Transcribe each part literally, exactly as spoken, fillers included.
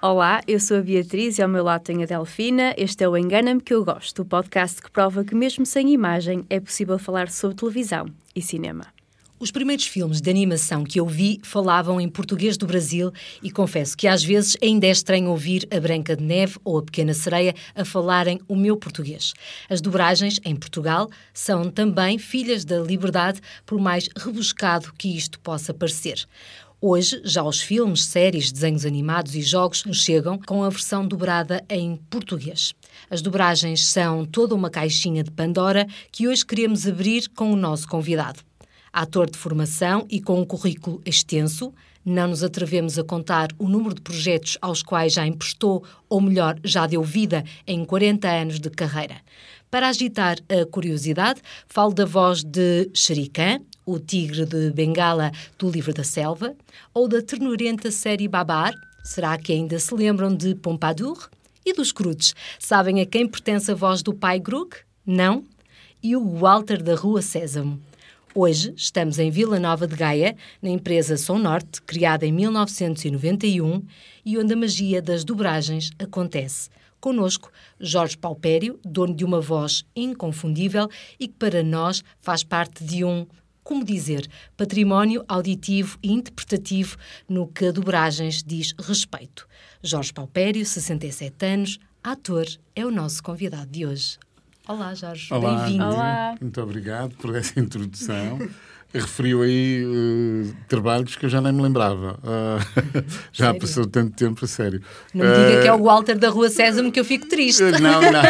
Olá, eu sou a Beatriz e ao meu lado tenho a Delfina. Este é o Engana-me que eu gosto, o podcast que prova que mesmo sem imagem é possível falar sobre televisão e cinema. Os primeiros filmes de animação que eu vi falavam em português do Brasil e confesso que às vezes ainda é estranho ouvir a Branca de Neve ou a Pequena Sereia a falarem o meu português. As dobragens, em Portugal, são também filhas da liberdade, por mais rebuscado que isto possa parecer. Hoje, já os filmes, séries, desenhos animados e jogos nos chegam com a versão dobrada em português. As dobragens são toda uma caixinha de Pandora que hoje queremos abrir com o nosso convidado. Ator de formação e com um currículo extenso, não nos atrevemos a contar o número de projetos aos quais já emprestou, ou melhor, já deu vida em quarenta anos de carreira. Para agitar a curiosidade, falo da voz de Shere Khan, o tigre de Bengala do Livro da Selva, ou da ternurenta série Babar, será que ainda se lembram de Pompadour? E dos Croods, sabem a quem pertence a voz do pai Grug? Não? E o Walter da Rua Sésamo. Hoje estamos em Vila Nova de Gaia, na empresa Som Norte, criada em mil novecentos e noventa e um, e onde a magia das dobragens acontece. Connosco, Jorge Paupério, dono de uma voz inconfundível e que para nós faz parte de um, como dizer, património auditivo e interpretativo no que a dobragens diz respeito. Jorge Paupério, sessenta e sete anos, ator, é o nosso convidado de hoje. Olá, Jorge. Olá, bem-vindo. Olá. Muito obrigado por essa introdução. Referiu aí uh, trabalhos que eu já nem me lembrava. Uh, já Sério? passou tanto tempo, a sério. Não me diga uh, que é o Walter da Rua Sésamo que eu fico triste. Não, não.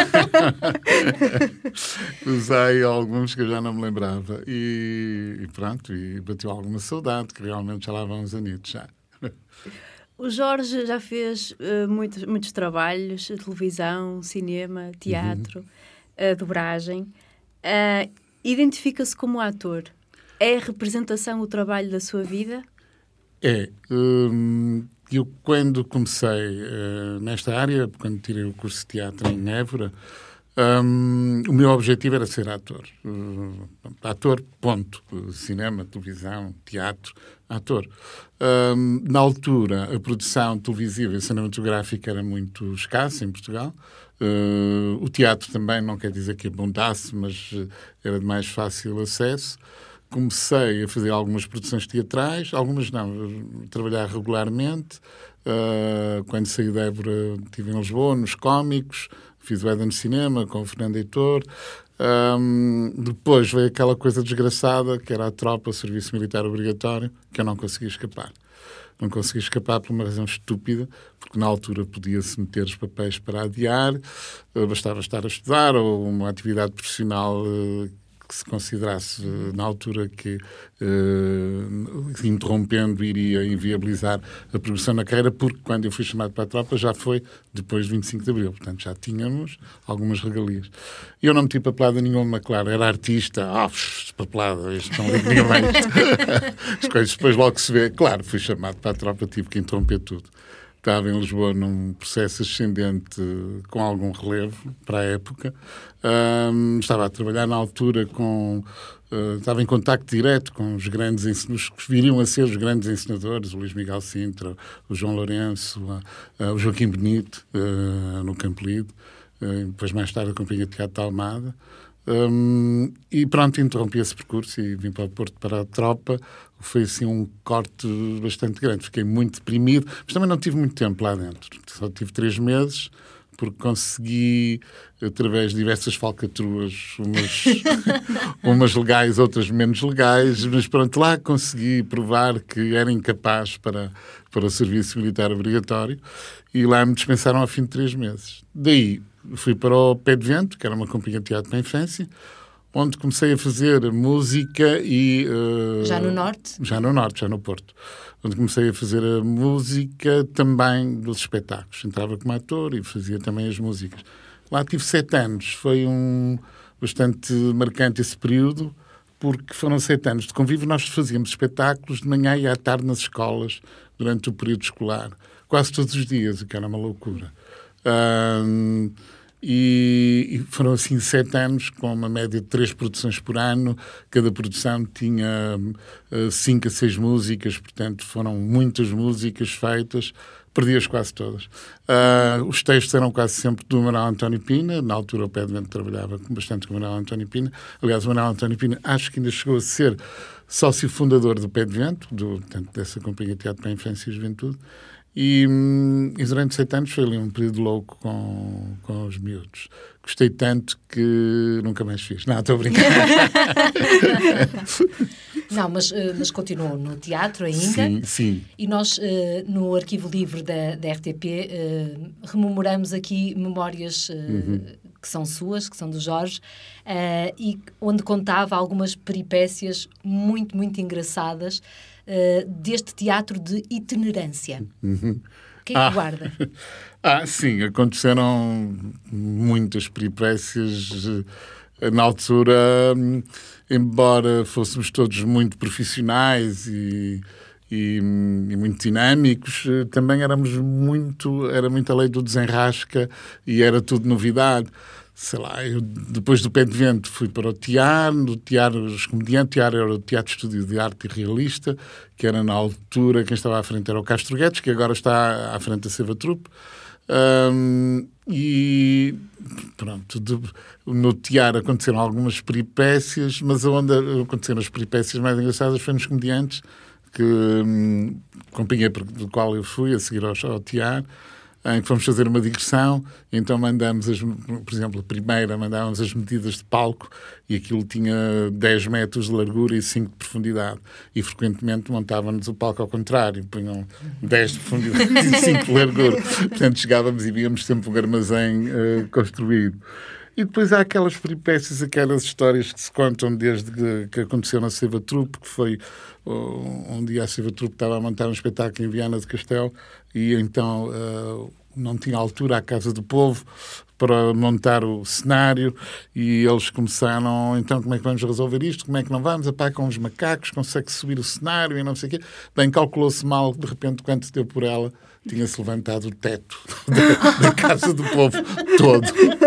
Usei alguns que eu já não me lembrava. E, e pronto, e bateu alguma saudade, que realmente já lá vão uns anitos já. O Jorge já fez uh, muitos, muitos trabalhos, televisão, cinema, teatro, uhum. uh, dobragem. Uh, identifica-se como ator. É a representação o trabalho da sua vida? É. Hum, eu, quando comecei uh, nesta área, quando tirei o curso de teatro em Évora, um, o meu objetivo era ser ator. Uh, ator, ponto. Cinema, televisão, teatro, ator. Um, na altura, a produção televisiva e cinematográfica era muito escassa em Portugal. Uh, o teatro também, não quer dizer que abundasse, mas era de mais fácil acesso. Comecei a fazer algumas produções teatrais, algumas não, a trabalhar regularmente. Uh, quando saí de Évora, estive em Lisboa, nos cómicos, fiz o Éden no Cinema com o Fernando Heitor. Um, depois veio aquela coisa desgraçada, que era a tropa, o serviço militar obrigatório, que eu não consegui escapar. Não consegui escapar por uma razão estúpida, porque na altura podia-se meter os papéis para adiar, uh, bastava estar a estudar, ou uma atividade profissional uh, que se considerasse na altura que, uh, interrompendo, iria inviabilizar a progressão na carreira, porque quando eu fui chamado para a tropa já foi depois de vinte e cinco de Abril, portanto já tínhamos algumas regalias. E eu não meti papelada nenhuma, claro, era artista, ah, papelada, isto não ligo nenhuma as coisas depois logo se vê, claro, fui chamado para a tropa, tive que interromper tudo. Estava em Lisboa num processo ascendente com algum relevo para a época. Um, estava a trabalhar na altura com... Uh, estava em contacto direto com os grandes ensinadores, que viriam a ser os grandes ensinadores, o Luís Miguel Sintra, o João Lourenço, uh, uh, o Joaquim Benito, uh, no Campo Lido, uh, depois mais tarde a Companhia de Teatro de Almada. Um, e pronto, interrompi esse percurso e vim para o Porto para a tropa. Foi assim um corte bastante grande. Fiquei muito deprimido, mas também não tive muito tempo lá dentro. Só tive três meses, porque consegui, através de diversas falcatruas, umas, umas legais, outras menos legais, mas pronto, lá consegui provar que era incapaz para, para o serviço militar obrigatório e lá me dispensaram ao fim de três meses. Daí fui para o Pé de Vento, que era uma companhia de teatro para a infância, onde comecei a fazer música e... Uh, já no Norte? Já no Norte, já no Porto. Onde comecei a fazer a música também dos espetáculos. Entrava como ator e fazia também as músicas. Lá tive sete anos. Foi um bastante marcante esse período, porque foram sete anos de convívio. Nós fazíamos espetáculos de manhã e à tarde nas escolas, durante o período escolar. Quase todos os dias, o que era uma loucura. Um, E, e foram assim sete anos, com uma média de três produções por ano. Cada produção tinha uh, cinco a seis músicas, portanto foram muitas músicas feitas perdi-as quase todas. Uh, os textos eram quase sempre do Manuel António Pina. Na altura o Pé de Vento trabalhava bastante com o Manuel António Pina. Aliás, o Manuel António Pina acho que ainda chegou a ser sócio fundador do Pé de Vento, do, portanto, dessa companhia de teatro para a infância e juventude. E, e durante sete anos foi ali um período louco com, com os miúdos. Gostei tanto que nunca mais fiz. Não, estou a brincar. Não, mas, mas continuou no teatro ainda. Sim, sim. E nós, no Arquivo Livre da, da R T P, rememoramos aqui memórias uhum. que são suas, que são do Jorge, e onde contava algumas peripécias muito, muito engraçadas Uh, deste teatro de itinerância. Uhum. O que é que ah. guarda? Ah, sim, aconteceram muitas peripécias. Na altura, embora fôssemos todos muito profissionais e, e, e muito dinâmicos, também éramos muito, era muito a lei do desenrasca e era tudo novidade. Sei lá, eu depois do Pé de Vento fui para o teatro, no teatro, os comediantes, o teatro era o Teatro Estúdio de Arte Realista, que era na altura, quem estava à frente era o Castro Guedes, que agora está à frente da Seva Trupe. Um, e pronto, de, no teatro aconteceram algumas peripécias, mas onde aconteceram as peripécias mais engraçadas foi nos comediantes, que um, companhia do qual eu fui a seguir ao, ao teatro, em que fomos fazer uma digressão, então mandamos, as, por exemplo, a primeira mandávamos as medidas de palco e aquilo tinha dez metros de largura e cinco de profundidade. E frequentemente montávamos o palco ao contrário, punham dez de profundidade e cinco de largura. Portanto, chegávamos e víamos sempre um armazém uh, construído. E depois há aquelas peripécias, aquelas histórias que se contam desde que, que aconteceu na Seva Trupe, que foi uh, um dia a Seva Trupe estava a montar um espetáculo em Viana do Castelo e então uh, não tinha altura à Casa do Povo para montar o cenário e eles começaram, então como é que vamos resolver isto? Como é que não vamos? Epá, com os macacos, consegue subir o cenário e não sei o quê. Bem, calculou-se mal, de repente, quando se deu por ela, tinha-se levantado o teto da, da Casa do Povo todo.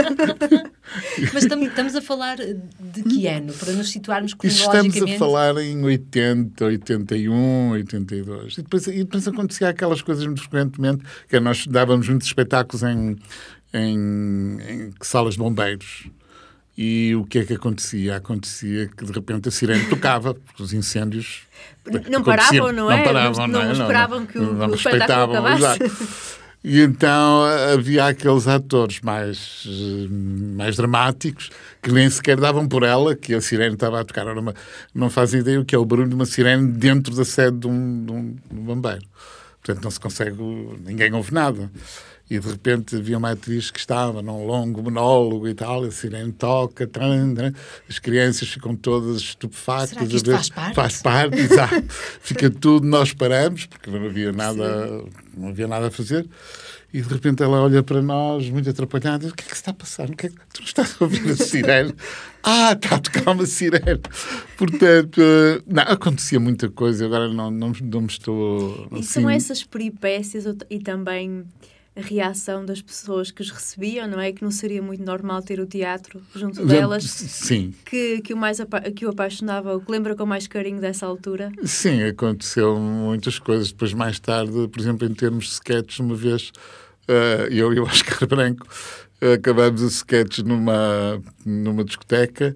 Mas estamos a falar de que ano? Para nos situarmos cronologicamente? Estamos a falar em oitenta, oitenta e um, oitenta e dois. E depois, e depois acontecia aquelas coisas muito frequentemente, que nós dávamos muitos espetáculos em, em, em salas de bombeiros. E o que é que acontecia? Acontecia que de repente a sirene tocava, porque os incêndios... Não paravam, não é? Não paravam, não, não, não esperavam não, que o, não o espetáculo acabasse. E então havia aqueles atores mais, mais dramáticos que nem sequer davam por ela, que a sirene estava a tocar. Ora, não fazem ideia o que é o barulho de uma sirene dentro da sede de um, de um, de um bombeiro. Portanto, não se consegue... Ninguém ouve nada. E de repente havia uma atriz que estava num longo monólogo e tal, a sirene toca, tran, tran, as crianças ficam todas estupefactas. Será que isto faz parte? Faz parte, exato. Fica tudo, nós paramos, porque não havia nada, não havia nada a fazer. E de repente ela olha para nós, muito atrapalhada, o que é que se está a passar? O que é que... Tu não estás a ouvir a sirene? Ah, está a tocar uma sirene. Portanto, não, acontecia muita coisa, agora não, não, não me estou... E assim... são essas peripécias e também... a reação das pessoas que os recebiam, não é? Que não seria muito normal ter o teatro junto delas. Sim. Que, que, o, mais apa que o apaixonava, o que lembra com mais carinho dessa altura? Sim, aconteceu muitas coisas. Depois, mais tarde, por exemplo, em termos de sketches, uma vez, uh, eu e o Oscar Branco uh, acabámos os sketches numa, numa discoteca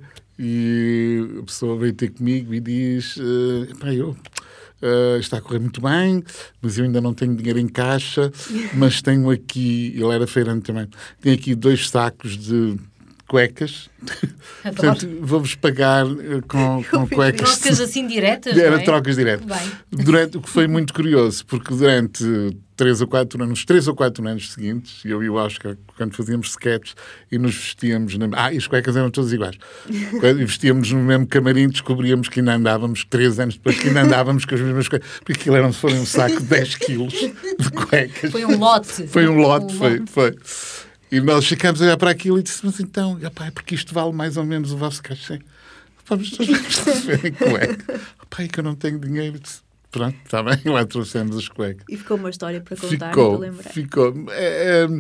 e a pessoa veio ter comigo e diz, uh, pá, eu... Uh, está a correr muito bem, mas eu ainda não tenho dinheiro em caixa, mas tenho aqui, ele era feirante também, tenho aqui dois sacos de cuecas. Portanto, vou-vos pagar uh, com, com cuecas. Trocas assim diretas, Era não é? trocas diretas. Durante, o que foi muito curioso, porque durante três ou quatro anos, três ou quatro anos seguintes, eu e o Oscar, quando fazíamos sketches e nos vestíamos... Na... Ah, e as cuecas eram todas iguais. Quando vestíamos no mesmo camarim, descobríamos que ainda andávamos, três anos depois, que ainda andávamos com as mesmas cuecas. Porque aquilo era, foi um saco de dez quilos de cuecas. Foi um lote. Foi um lote, um foi, lote. foi. E nós ficámos a olhar para aquilo e dissemos, então, opá, é porque isto vale mais ou menos o vosso cachê. Opá, mas nós vamos receber cueca. Opá, é que eu não tenho dinheiro. Pronto, está bem, lá trouxemos as cuecas. E ficou uma história para contar, ficou, para lembrar. Ficou. É, é,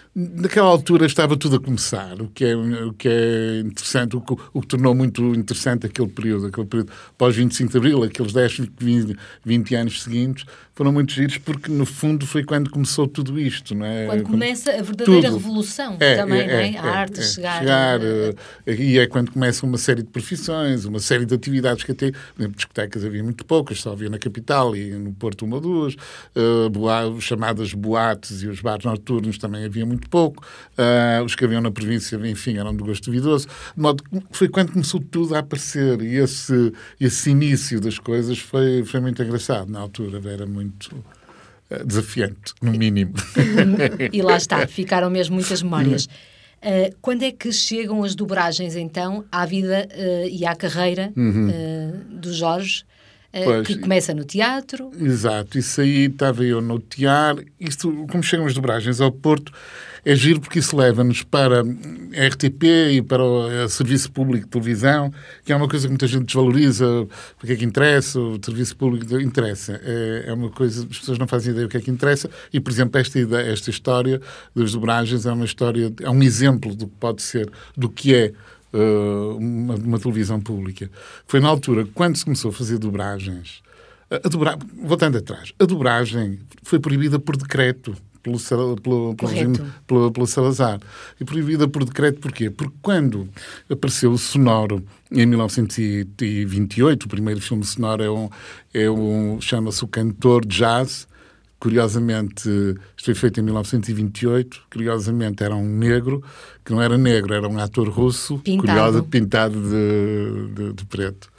naquela altura estava tudo a começar, o que é, o que é interessante, o que, o que tornou muito interessante aquele período, aquele período pós vinte e cinco de Abril, aqueles dez, vinte, vinte anos seguintes, foram muito giros porque, no fundo, foi quando começou tudo isto, não é? Quando começa a verdadeira tudo. revolução é, também, é, não é? é, A arte é, chegar... chegar a... E é quando começa uma série de profissões, uma série de atividades que até, por exemplo, discotecas havia muito poucas, só havia na capital e no Porto uma ou duas, uh, boa, chamadas boates e os bares noturnos também havia muito pouco, uh, os que haviam na província, enfim, eram de gosto duvidoso, de modo que foi quando começou tudo a aparecer e esse, esse início das coisas foi, foi muito engraçado na altura, era muito... desafiante, no mínimo. E lá está, ficaram mesmo muitas memórias. Uh, quando é que chegam as dobragens, então, à vida uh, e à carreira uhum. uh, do Jorge, uh, pois, que começa no teatro? Exato, isso aí estava eu no teatro. Isto, como chegam as dobragens ao Porto, é giro porque isso leva-nos para a R T P e para o Serviço Público de Televisão, que é uma coisa que muita gente desvaloriza, porque é que interessa, o Serviço Público interessa. É, é uma coisa, as pessoas não fazem ideia do que é que interessa, e, por exemplo, esta, ideia, esta história das dobragens é uma história, é um exemplo do que pode ser, do que é uh, uma, uma televisão pública. Foi na altura, quando se começou a fazer dobragens, a dobra, voltando atrás, a dobragem foi proibida por decreto, Pelo, pelo, pelo, regime, pelo, pelo Salazar. E proibida por decreto porquê? Porque quando apareceu o sonoro em mil novecentos e vinte e oito, o primeiro filme sonoro é um, é um chama-se O Cantor de Jazz. Curiosamente, isto foi feito em mil novecentos e vinte e oito, curiosamente era um negro, que não era negro, era um ator russo, pintado, curioso, pintado de, de, de preto.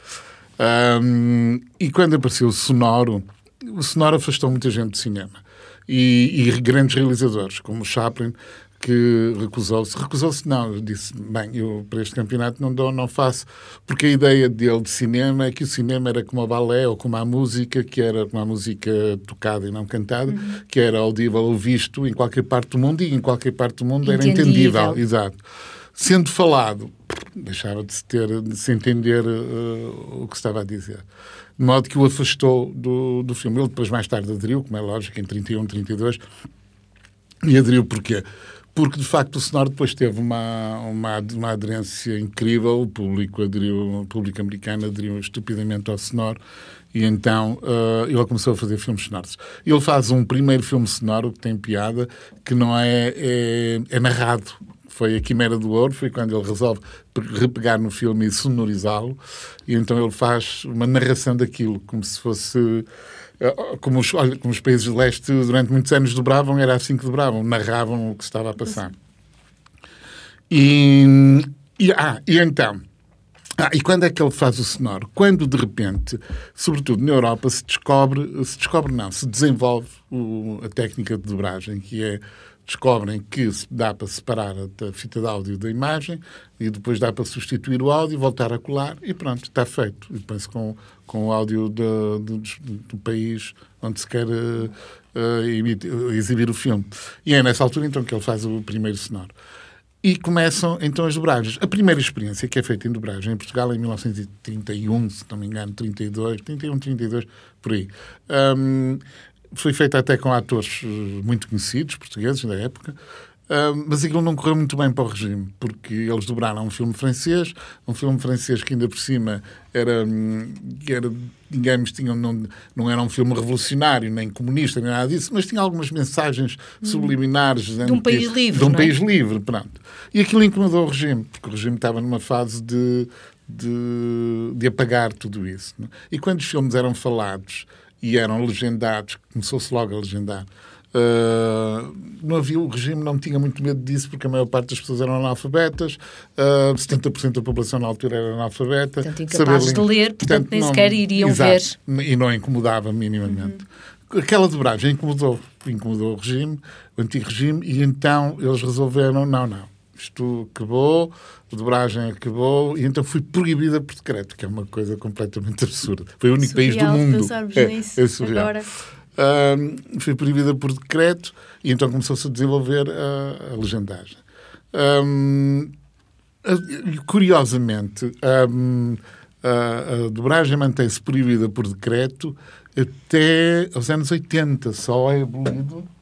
Um, e quando apareceu o sonoro, o sonoro afastou muita gente do cinema. E, e grandes realizadores, como o Chaplin, que recusou-se. Recusou-se, não, disse, bem, eu para este campeonato não dou, não faço, porque a ideia dele de cinema é que o cinema era como o balé ou como a música, que era como a música tocada e não cantada, uhum. que era audível ou visto em qualquer parte do mundo, e em qualquer parte do mundo era entendível. Exato. Sendo falado, deixava de se, ter, de se entender uh, o que se estava a dizer. De modo que o afastou do, do filme. Ele depois, mais tarde, aderiu, como é lógico, em trinta e um, trinta e dois. E aderiu porquê? Porque, de facto, o sonoro depois teve uma, uma, uma aderência incrível. O público aderiu, o público americano aderiu estupidamente ao sonoro. E então uh, ele começou a fazer filmes sonoros. Ele faz um primeiro filme sonoro que tem piada, que não é, é, é narrado. Foi A Quimera do Ouro, foi quando ele resolve repegar no filme e sonorizá-lo, e então ele faz uma narração daquilo, como se fosse... Como os, olha, como os países de leste durante muitos anos dobravam, era assim que dobravam, narravam o que estava a passar. E, e, ah, e então... Ah, e quando é que ele faz o sonoro? Quando, de repente, sobretudo na Europa, se descobre... Se descobre, não, se desenvolve o, a técnica de dobragem, que é... Descobrem que dá para separar a fita de áudio da imagem e depois dá para substituir o áudio, voltar a colar e pronto, está feito. E depois com, com o áudio do, do, do país onde se quer uh, uh, emitir, exibir o filme. E é nessa altura então que ele faz o primeiro sonoro. E começam então as dobragens. A primeira experiência que é feita em dobragem em Portugal é em mil novecentos e trinta e um, se não me engano, trinta e dois, trinta e um, trinta e dois, por aí. Um, Foi feita até com atores muito conhecidos, portugueses da época, uh, mas aquilo não correu muito bem para o regime, porque eles dobraram um filme francês, um filme francês que ainda por cima era, era digamos, tinha, não, não era um filme revolucionário, nem comunista, nem nada disso, mas tinha algumas mensagens subliminares. De um país que, livre, De um não país é? livre, pronto. E aquilo incomodou o regime, porque o regime estava numa fase de, de, de apagar tudo isso. Não? E quando os filmes eram falados e eram legendados, começou-se logo a legendar. Uh, não havia, o regime não tinha muito medo disso, porque a maior parte das pessoas eram analfabetas, uh, setenta por cento da população na altura era analfabeta. Portanto, incapazes de ler, portanto, portanto nem não, sequer iriam exato, ver. E não incomodava minimamente. Uhum. Aquela dobragem incomodou, incomodou o regime, o antigo regime, e então eles resolveram, não, não, isto acabou, a dobragem acabou, e então foi proibida por decreto, que é uma coisa completamente absurda. Foi o único surreal, país do mundo. Pensarmos é, nisso é surreal. agora. Um, foi proibida por decreto, e então começou-se a desenvolver a, a legendagem. Um, a, curiosamente, um, a, a dobragem mantém-se proibida por decreto até aos anos oitenta, só é abolido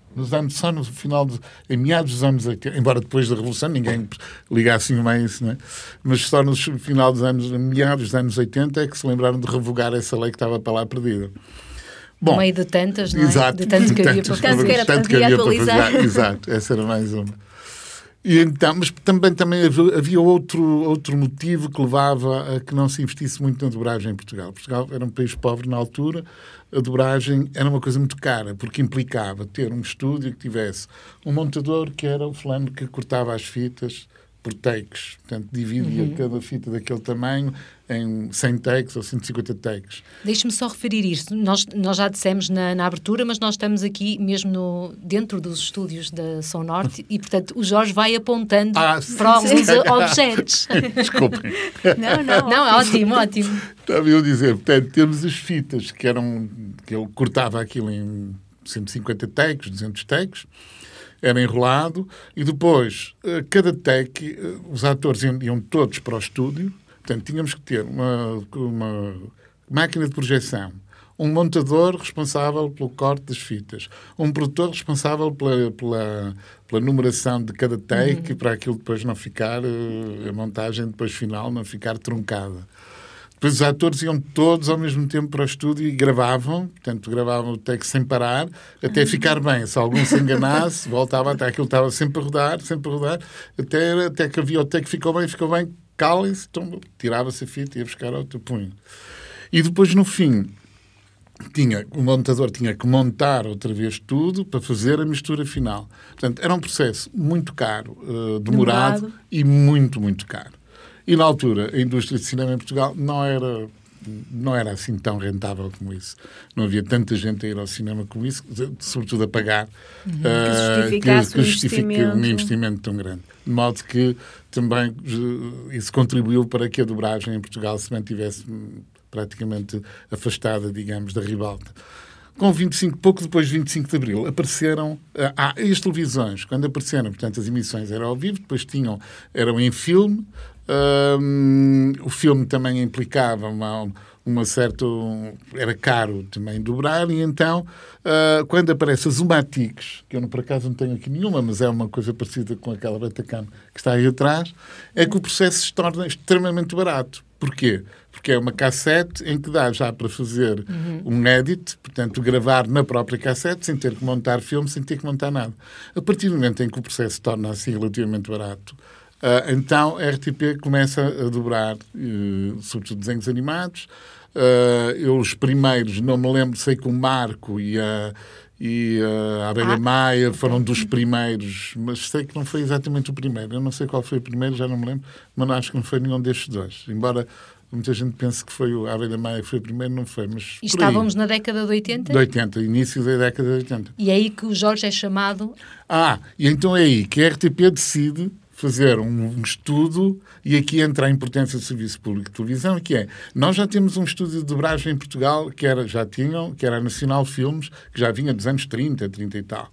Nos anos, só no final, de, em meados dos anos oitenta, embora depois da Revolução ninguém ligasse nenhuma a isso, não é? Mas só no final dos anos, meados dos anos oitenta é que se lembraram de revogar essa lei que estava para lá perdida. Bom, no meio de tantas, não é? Exato, de tanto que havia para fazer. Tanto que havia para fazer. Exato, essa era mais uma. E então, mas também, também havia, havia outro, outro motivo que levava a que não se investisse muito na dobragem em Portugal. Portugal era um país pobre na altura, a dobragem era uma coisa muito cara, porque implicava ter um estúdio que tivesse um montador que era o fulano que cortava as fitas por takes. Portanto, dividia uhum. cada fita daquele tamanho em cem takes ou cento e cinquenta takes. Deixe-me só referir isto. Nós, nós já dissemos na, na abertura, mas nós estamos aqui mesmo no, dentro dos estúdios da Som Norte e, portanto, o Jorge vai apontando ah, para alguns objetos. Desculpem. Não, não. Não, ótimo, ótimo. Estava eu a dizer, portanto, temos as fitas que eram... que ele cortava aquilo em cento e cinquenta takes, duzentos takes, era enrolado, e depois, cada take, os atores iam, iam todos para o estúdio, portanto, tínhamos que ter uma, uma máquina de projeção, um montador responsável pelo corte das fitas, um produtor responsável pela, pela, pela numeração de cada take, uhum. para aquilo depois não ficar, a montagem depois final não ficar truncada. Depois os atores iam todos ao mesmo tempo para o estúdio e gravavam, portanto, gravavam o take sem parar, até ficar bem. Se algum se enganasse, voltava até aquilo estava sempre a rodar, sempre a rodar, até, até que havia o take que ficou bem, ficou bem, calem-se, então, tirava-se a fita e ia buscar outro punho. E depois, no fim, tinha, o montador tinha que montar outra vez tudo para fazer a mistura final. Portanto, era um processo muito caro, uh, demorado, demorado e muito, muito caro. E, na altura, a indústria de cinema em Portugal não era, não era assim tão rentável como isso. Não havia tanta gente a ir ao cinema como isso, sobretudo a pagar, uhum. uh, que justificasse que, que justifique um investimento tão grande. De modo que também isso contribuiu para que a dobragem em Portugal se mantivesse praticamente afastada, digamos, da ribalta. Com vinte e cinco, pouco depois de vinte e cinco de Abril, apareceram ah, as televisões. Quando apareceram, portanto, as emissões eram ao vivo, depois tinham, eram em filme. Um, o filme também implicava uma, uma certa... Um, era caro também dobrar, e então, uh, quando aparecem as Zumatics, que eu por acaso não tenho aqui nenhuma, mas é uma coisa parecida com aquela Betacam que está aí atrás, é que o processo se torna extremamente barato. Porquê? Porque é uma cassete em que dá já para fazer uhum. um edit, portanto, gravar na própria cassete, sem ter que montar filme, sem ter que montar nada. A partir do momento em que o processo se torna assim relativamente barato, Uh, então a R T P começa a dobrar, uh, sobretudo desenhos animados. Uh, eu, os primeiros, não me lembro, sei que o Marco e a, e a Abelha ah, Maia foram dos primeiros, mas sei que não foi exatamente o primeiro. Eu não sei qual foi o primeiro, já não me lembro, mas não acho que não foi nenhum destes dois. Embora muita gente pense que foi a Abelha Maia que foi o primeiro, não foi. Mas e estávamos na década de oitenta? De oitenta, início da década de oitenta. E é aí que o Jorge é chamado... Ah, e então é aí que a R T P decide fazer um, um estudo, e aqui entra a importância do Serviço Público de Televisão, que é, nós já temos um estúdio de dobragem em Portugal, que era, já tinham, que era a Nacional Filmes, que já vinha dos anos trinta, trinta e tal.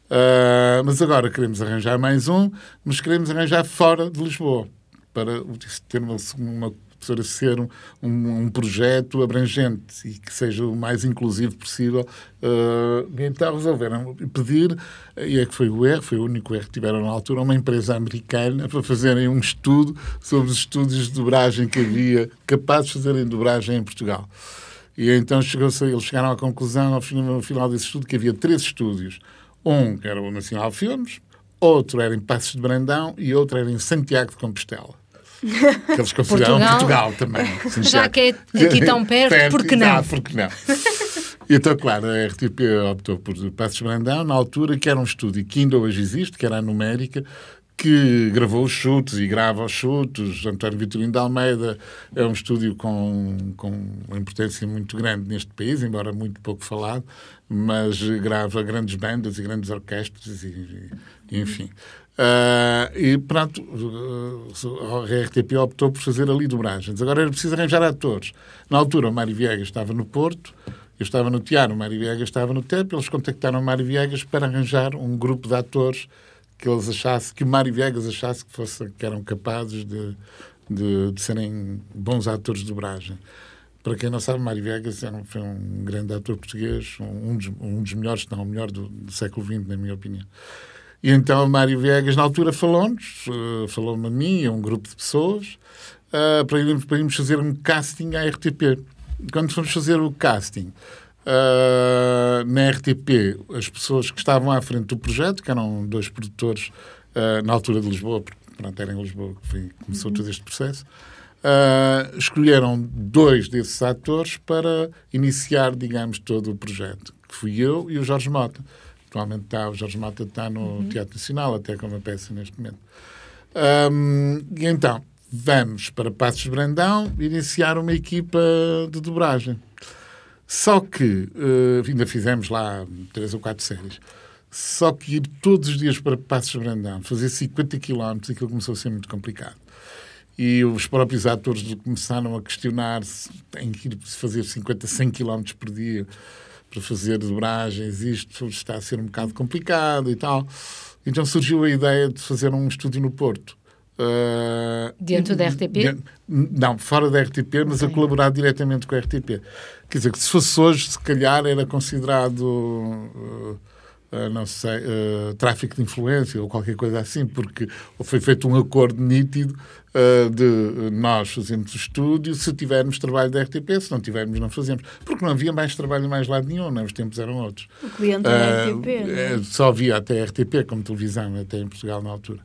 Uh, mas agora queremos arranjar mais um, mas queremos arranjar fora de Lisboa, para ter uma, uma para ser um, um, um projeto abrangente e que seja o mais inclusivo possível. Uh, então resolveram pedir, e é que foi o erro, foi o único erro que tiveram na altura, uma empresa americana para fazerem um estudo sobre os estúdios de dobragem que havia, capazes de fazerem dobragem em Portugal. E então chegou-se, eles chegaram à conclusão, ao final, ao final desse estudo, que havia três estúdios. Um que era o Nacional Filmes, outro era em Passos de Brandão e outro era em Santiago de Compostela. Que eles consideram Portugal, Portugal também. Santiago. Já que é aqui tão perto, perto por que não? Ah, por que não? E então, claro, a R T P optou por Passos de Brandão, na altura, que era um estúdio que ainda hoje existe, que era a Numérica, que gravou os chutes e grava os chutes. António Vitorino de Almeida é um estúdio com, com uma importância muito grande neste país, embora muito pouco falado, mas grava grandes bandas e grandes orquestras, e, e enfim. Uh, e pronto, a R T P optou por fazer ali dobragens. Agora era preciso arranjar atores. Na altura, o Mário Viegas estava no Porto, eu estava no Teatro, o Mário Viegas estava no Teatro, eles contactaram o Mário Viegas para arranjar um grupo de atores que eles achassem, que o Mário Viegas achasse que, fosse, que eram capazes de, de, de serem bons atores de dobragem. Para quem não sabe, Mário Viegas era um, foi um grande ator português, um dos, um dos melhores, não, o melhor do, do século vinte, na minha opinião. E então Mário Viegas, na altura, falou-nos, uh, falou-me a mim e a um grupo de pessoas, uh, para, irmos, para irmos fazer um casting à R T P. Quando fomos fazer o casting uh, na R T P, as pessoas que estavam à frente do projeto, que eram dois produtores uh, na altura de Lisboa, porque pronto, era em Lisboa que foi, começou uhum. todo este processo, uh, escolheram dois desses atores para iniciar, digamos, todo o projeto, que fui eu e o Jorge Mota. Atualmente está, o Jorge Mota está no uhum. Teatro Nacional, até com uma peça neste momento. Um, e então, vamos para Passos de Brandão iniciar uma equipa de dobragem. Só que, uh, ainda fizemos lá três ou quatro séries, só que ir todos os dias para Passos de Brandão, fazer cinquenta quilómetros, aquilo começou a ser muito complicado. E os próprios atores começaram a questionar-se, tem que ir fazer cinquenta, cem quilómetros por dia para fazer dobragens, isto está a ser um bocado complicado e tal. Então surgiu a ideia de fazer um estúdio no Porto. Uh, Dentro da R T P? De, não, fora da R T P, mas okay. a colaborar diretamente com a R T P. Quer dizer, que se fosse hoje, se calhar era considerado, uh, uh, não sei, uh, tráfico de influência ou qualquer coisa assim, porque foi feito um acordo nítido Uh, de uh, nós fazemos o estúdio se tivermos trabalho da R T P, se não tivermos não fazemos, porque não havia mais trabalho em mais lado nenhum, né? Os tempos eram outros. O cliente uh, era a R T P, uh, só havia até a R T P como televisão, até em Portugal na altura.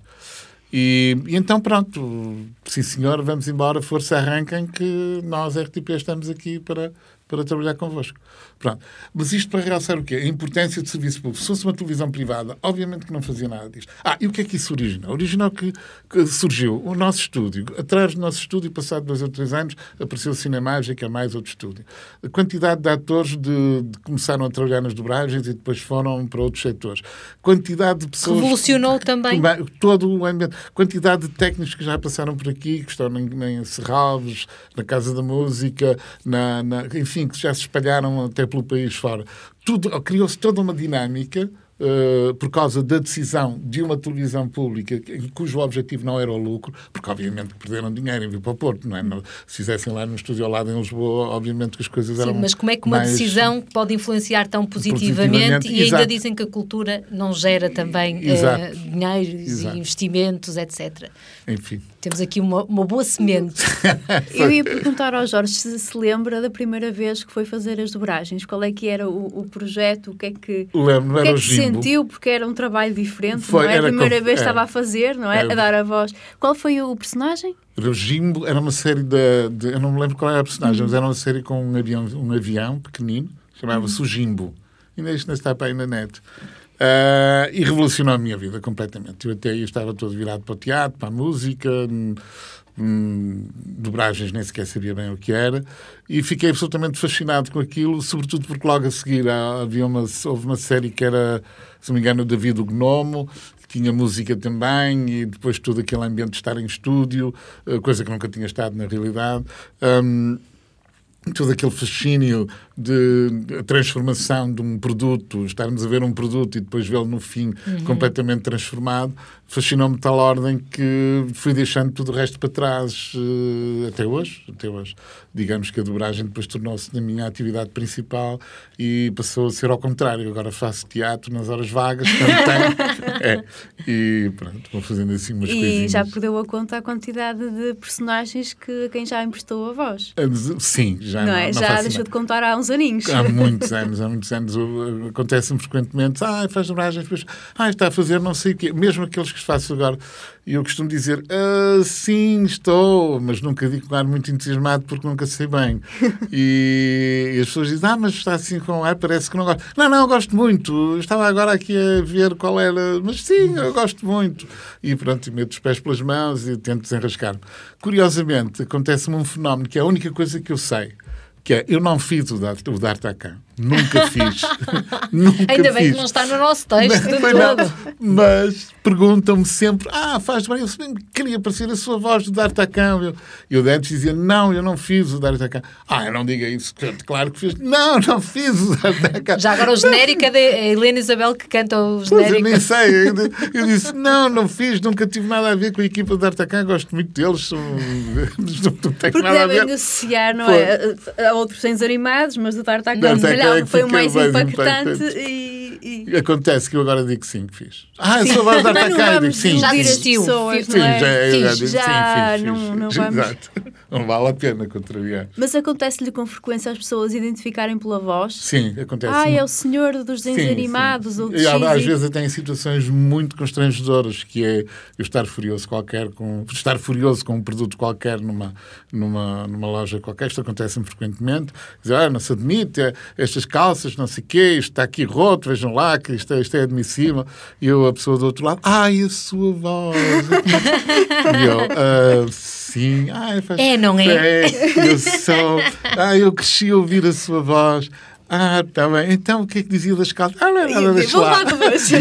E, e então pronto, sim senhor, vamos embora, força, arranquem que nós, R T P, estamos aqui para, para trabalhar convosco. Pronto. Mas isto para realçar o quê? A importância do serviço público. Se fosse uma televisão privada, obviamente que não fazia nada disto. Ah, e o que é que isso originou? Originou que, que surgiu o nosso estúdio. Atrás do nosso estúdio, passado dois ou três anos, apareceu o Cinemagem, que é mais outro estúdio. A quantidade de atores de, de começaram a trabalhar nas dobragens e depois foram para outros setores. Quantidade de pessoas... Revolucionou também. Todo o ambiente. Quantidade de técnicos que já passaram por aqui, que estão em, em Serralves, na Casa da Música, na, na, enfim, que já se espalharam até pelo país fora. Tudo, criou-se toda uma dinâmica uh, por causa da decisão de uma televisão pública cujo objetivo não era o lucro, porque obviamente perderam dinheiro em vir para o Porto, não é? Se fizessem lá no estúdio ao lado em Lisboa, obviamente que as coisas eram. Sim, mas como é que uma mais... decisão pode influenciar tão positivamente, positivamente e ainda exato. Dizem que a cultura não gera também uh, dinheiros e investimentos, etcétera. Enfim. Temos aqui uma, uma boa semente. Eu ia perguntar ao Jorge se se lembra da primeira vez que foi fazer as dobragens. Qual é que era o, o projeto? O que é que, Lembro, o que, é que se sentiu? Porque era um trabalho diferente, foi, não é? A primeira com... vez é. estava a fazer, não é? é? A dar a voz. Qual foi o personagem? Era o Jimbo, era uma série de, de... Eu não me lembro qual era a personagem, uhum. mas era uma série com um avião, um avião pequenino, chamava-se uhum. o Jimbo. Ainda isto não está para aí na net. Uh, e revolucionou a minha vida completamente. Eu até aí estava todo virado para o teatro, para a música, hum, hum, dobragens nem sequer sabia bem o que era, e fiquei absolutamente fascinado com aquilo, sobretudo porque logo a seguir havia uma, houve uma série que era, se não me engano, o David o Gnomo, que tinha música também, e depois todo aquele ambiente de estar em estúdio, coisa que nunca tinha estado na realidade. Um, todo aquele fascínio de a transformação de um produto, estarmos a ver um produto e depois vê-lo no fim uhum. completamente transformado, fascinou-me de tal ordem que fui deixando tudo o resto para trás uh, até hoje, até hoje. Digamos que a dobragem depois tornou-se na minha atividade principal e passou a ser ao contrário. Agora faço teatro nas horas vagas, quando tenho. É. E pronto, vou fazendo assim umas e coisinhas. E já perdeu a conta a quantidade de personagens que, a quem já emprestou a voz? Sim, já não, não é? não Já deixou mais. De contar há uns aninhos. Há muitos anos, há muitos anos. Acontece-me frequentemente, ah, faz dobragens, depois, ah, está a fazer não sei o quê. Mesmo aqueles que faço agora, e eu costumo dizer, ah, sim, estou, mas nunca digo com ar muito entusiasmado porque nunca sei bem. E, e as pessoas dizem, ah, mas está assim com ar, parece que não gosto. Não, não, eu gosto muito. Estava agora aqui a ver qual era, mas sim, eu gosto muito. E pronto, meto os pés pelas mãos e tento desenrascar-me. Curiosamente, acontece-me um fenómeno que é a única coisa que eu sei, que é, eu não fiz o D'Artagnan. Nunca fiz. Nunca Ainda bem fiz. que não está no nosso texto de Foi todo. não. Mas perguntam-me sempre, ah, faz bem, eu queria parecer a sua voz do D'Artagnan. E o Dedes dizia, não, eu não fiz o D'Artagnan. Ah, eu não diga isso, claro que fiz. Não, não fiz o D'Artagnan. Já agora o genérico é da Helena Isabel que canta o Pois, genérico. eu nem sei. Eu, eu disse, não, não fiz, nunca tive nada a ver com a equipa do D'Artagnan, gosto muito deles, são... não tenho Porque nada a devem ver. associar, não é? A, a outros desenhos animados, mas o D'Artagnan, se D'Artagnan calhar, é que foi o fica mais mais impactante impactante. e... e... Acontece que eu agora digo sim que fiz. Ah, Sim. eu sou a voz do Mas não D'Artagnan. Eu digo vamos sim. Já iludir sim. as desistiu. pessoas, Sim, não é? já, eu já Fiz. digo Já, sim, fiz, não- fiz, não fiz. vamos- Exato. Não vale a pena contrariar. Mas acontece-lhe com frequência as pessoas identificarem pela voz? Sim, acontece. Ah, muito. é o senhor dos desenhos Sim, animados. sim. Ou de E, às X Y. vezes até em situações muito constrangedoras, que é eu estar furioso qualquer com estar furioso com um produto qualquer numa, numa, numa loja qualquer. Isto acontece frequentemente. Dizer, ah, não se admite, é, estas calças, não sei o quê, isto está aqui roto, vejam lá, que isto é, isto é admissível. E eu, a pessoa do outro lado, ai, a sua voz. E eu, ah, sim, ai, faz... É, não é? É, eu sou. Ah, eu cresci a ouvir a sua voz. Ah, está bem. Então o que é que dizia das calças? Ah, não é nada, deixa Vou lá. lá com você.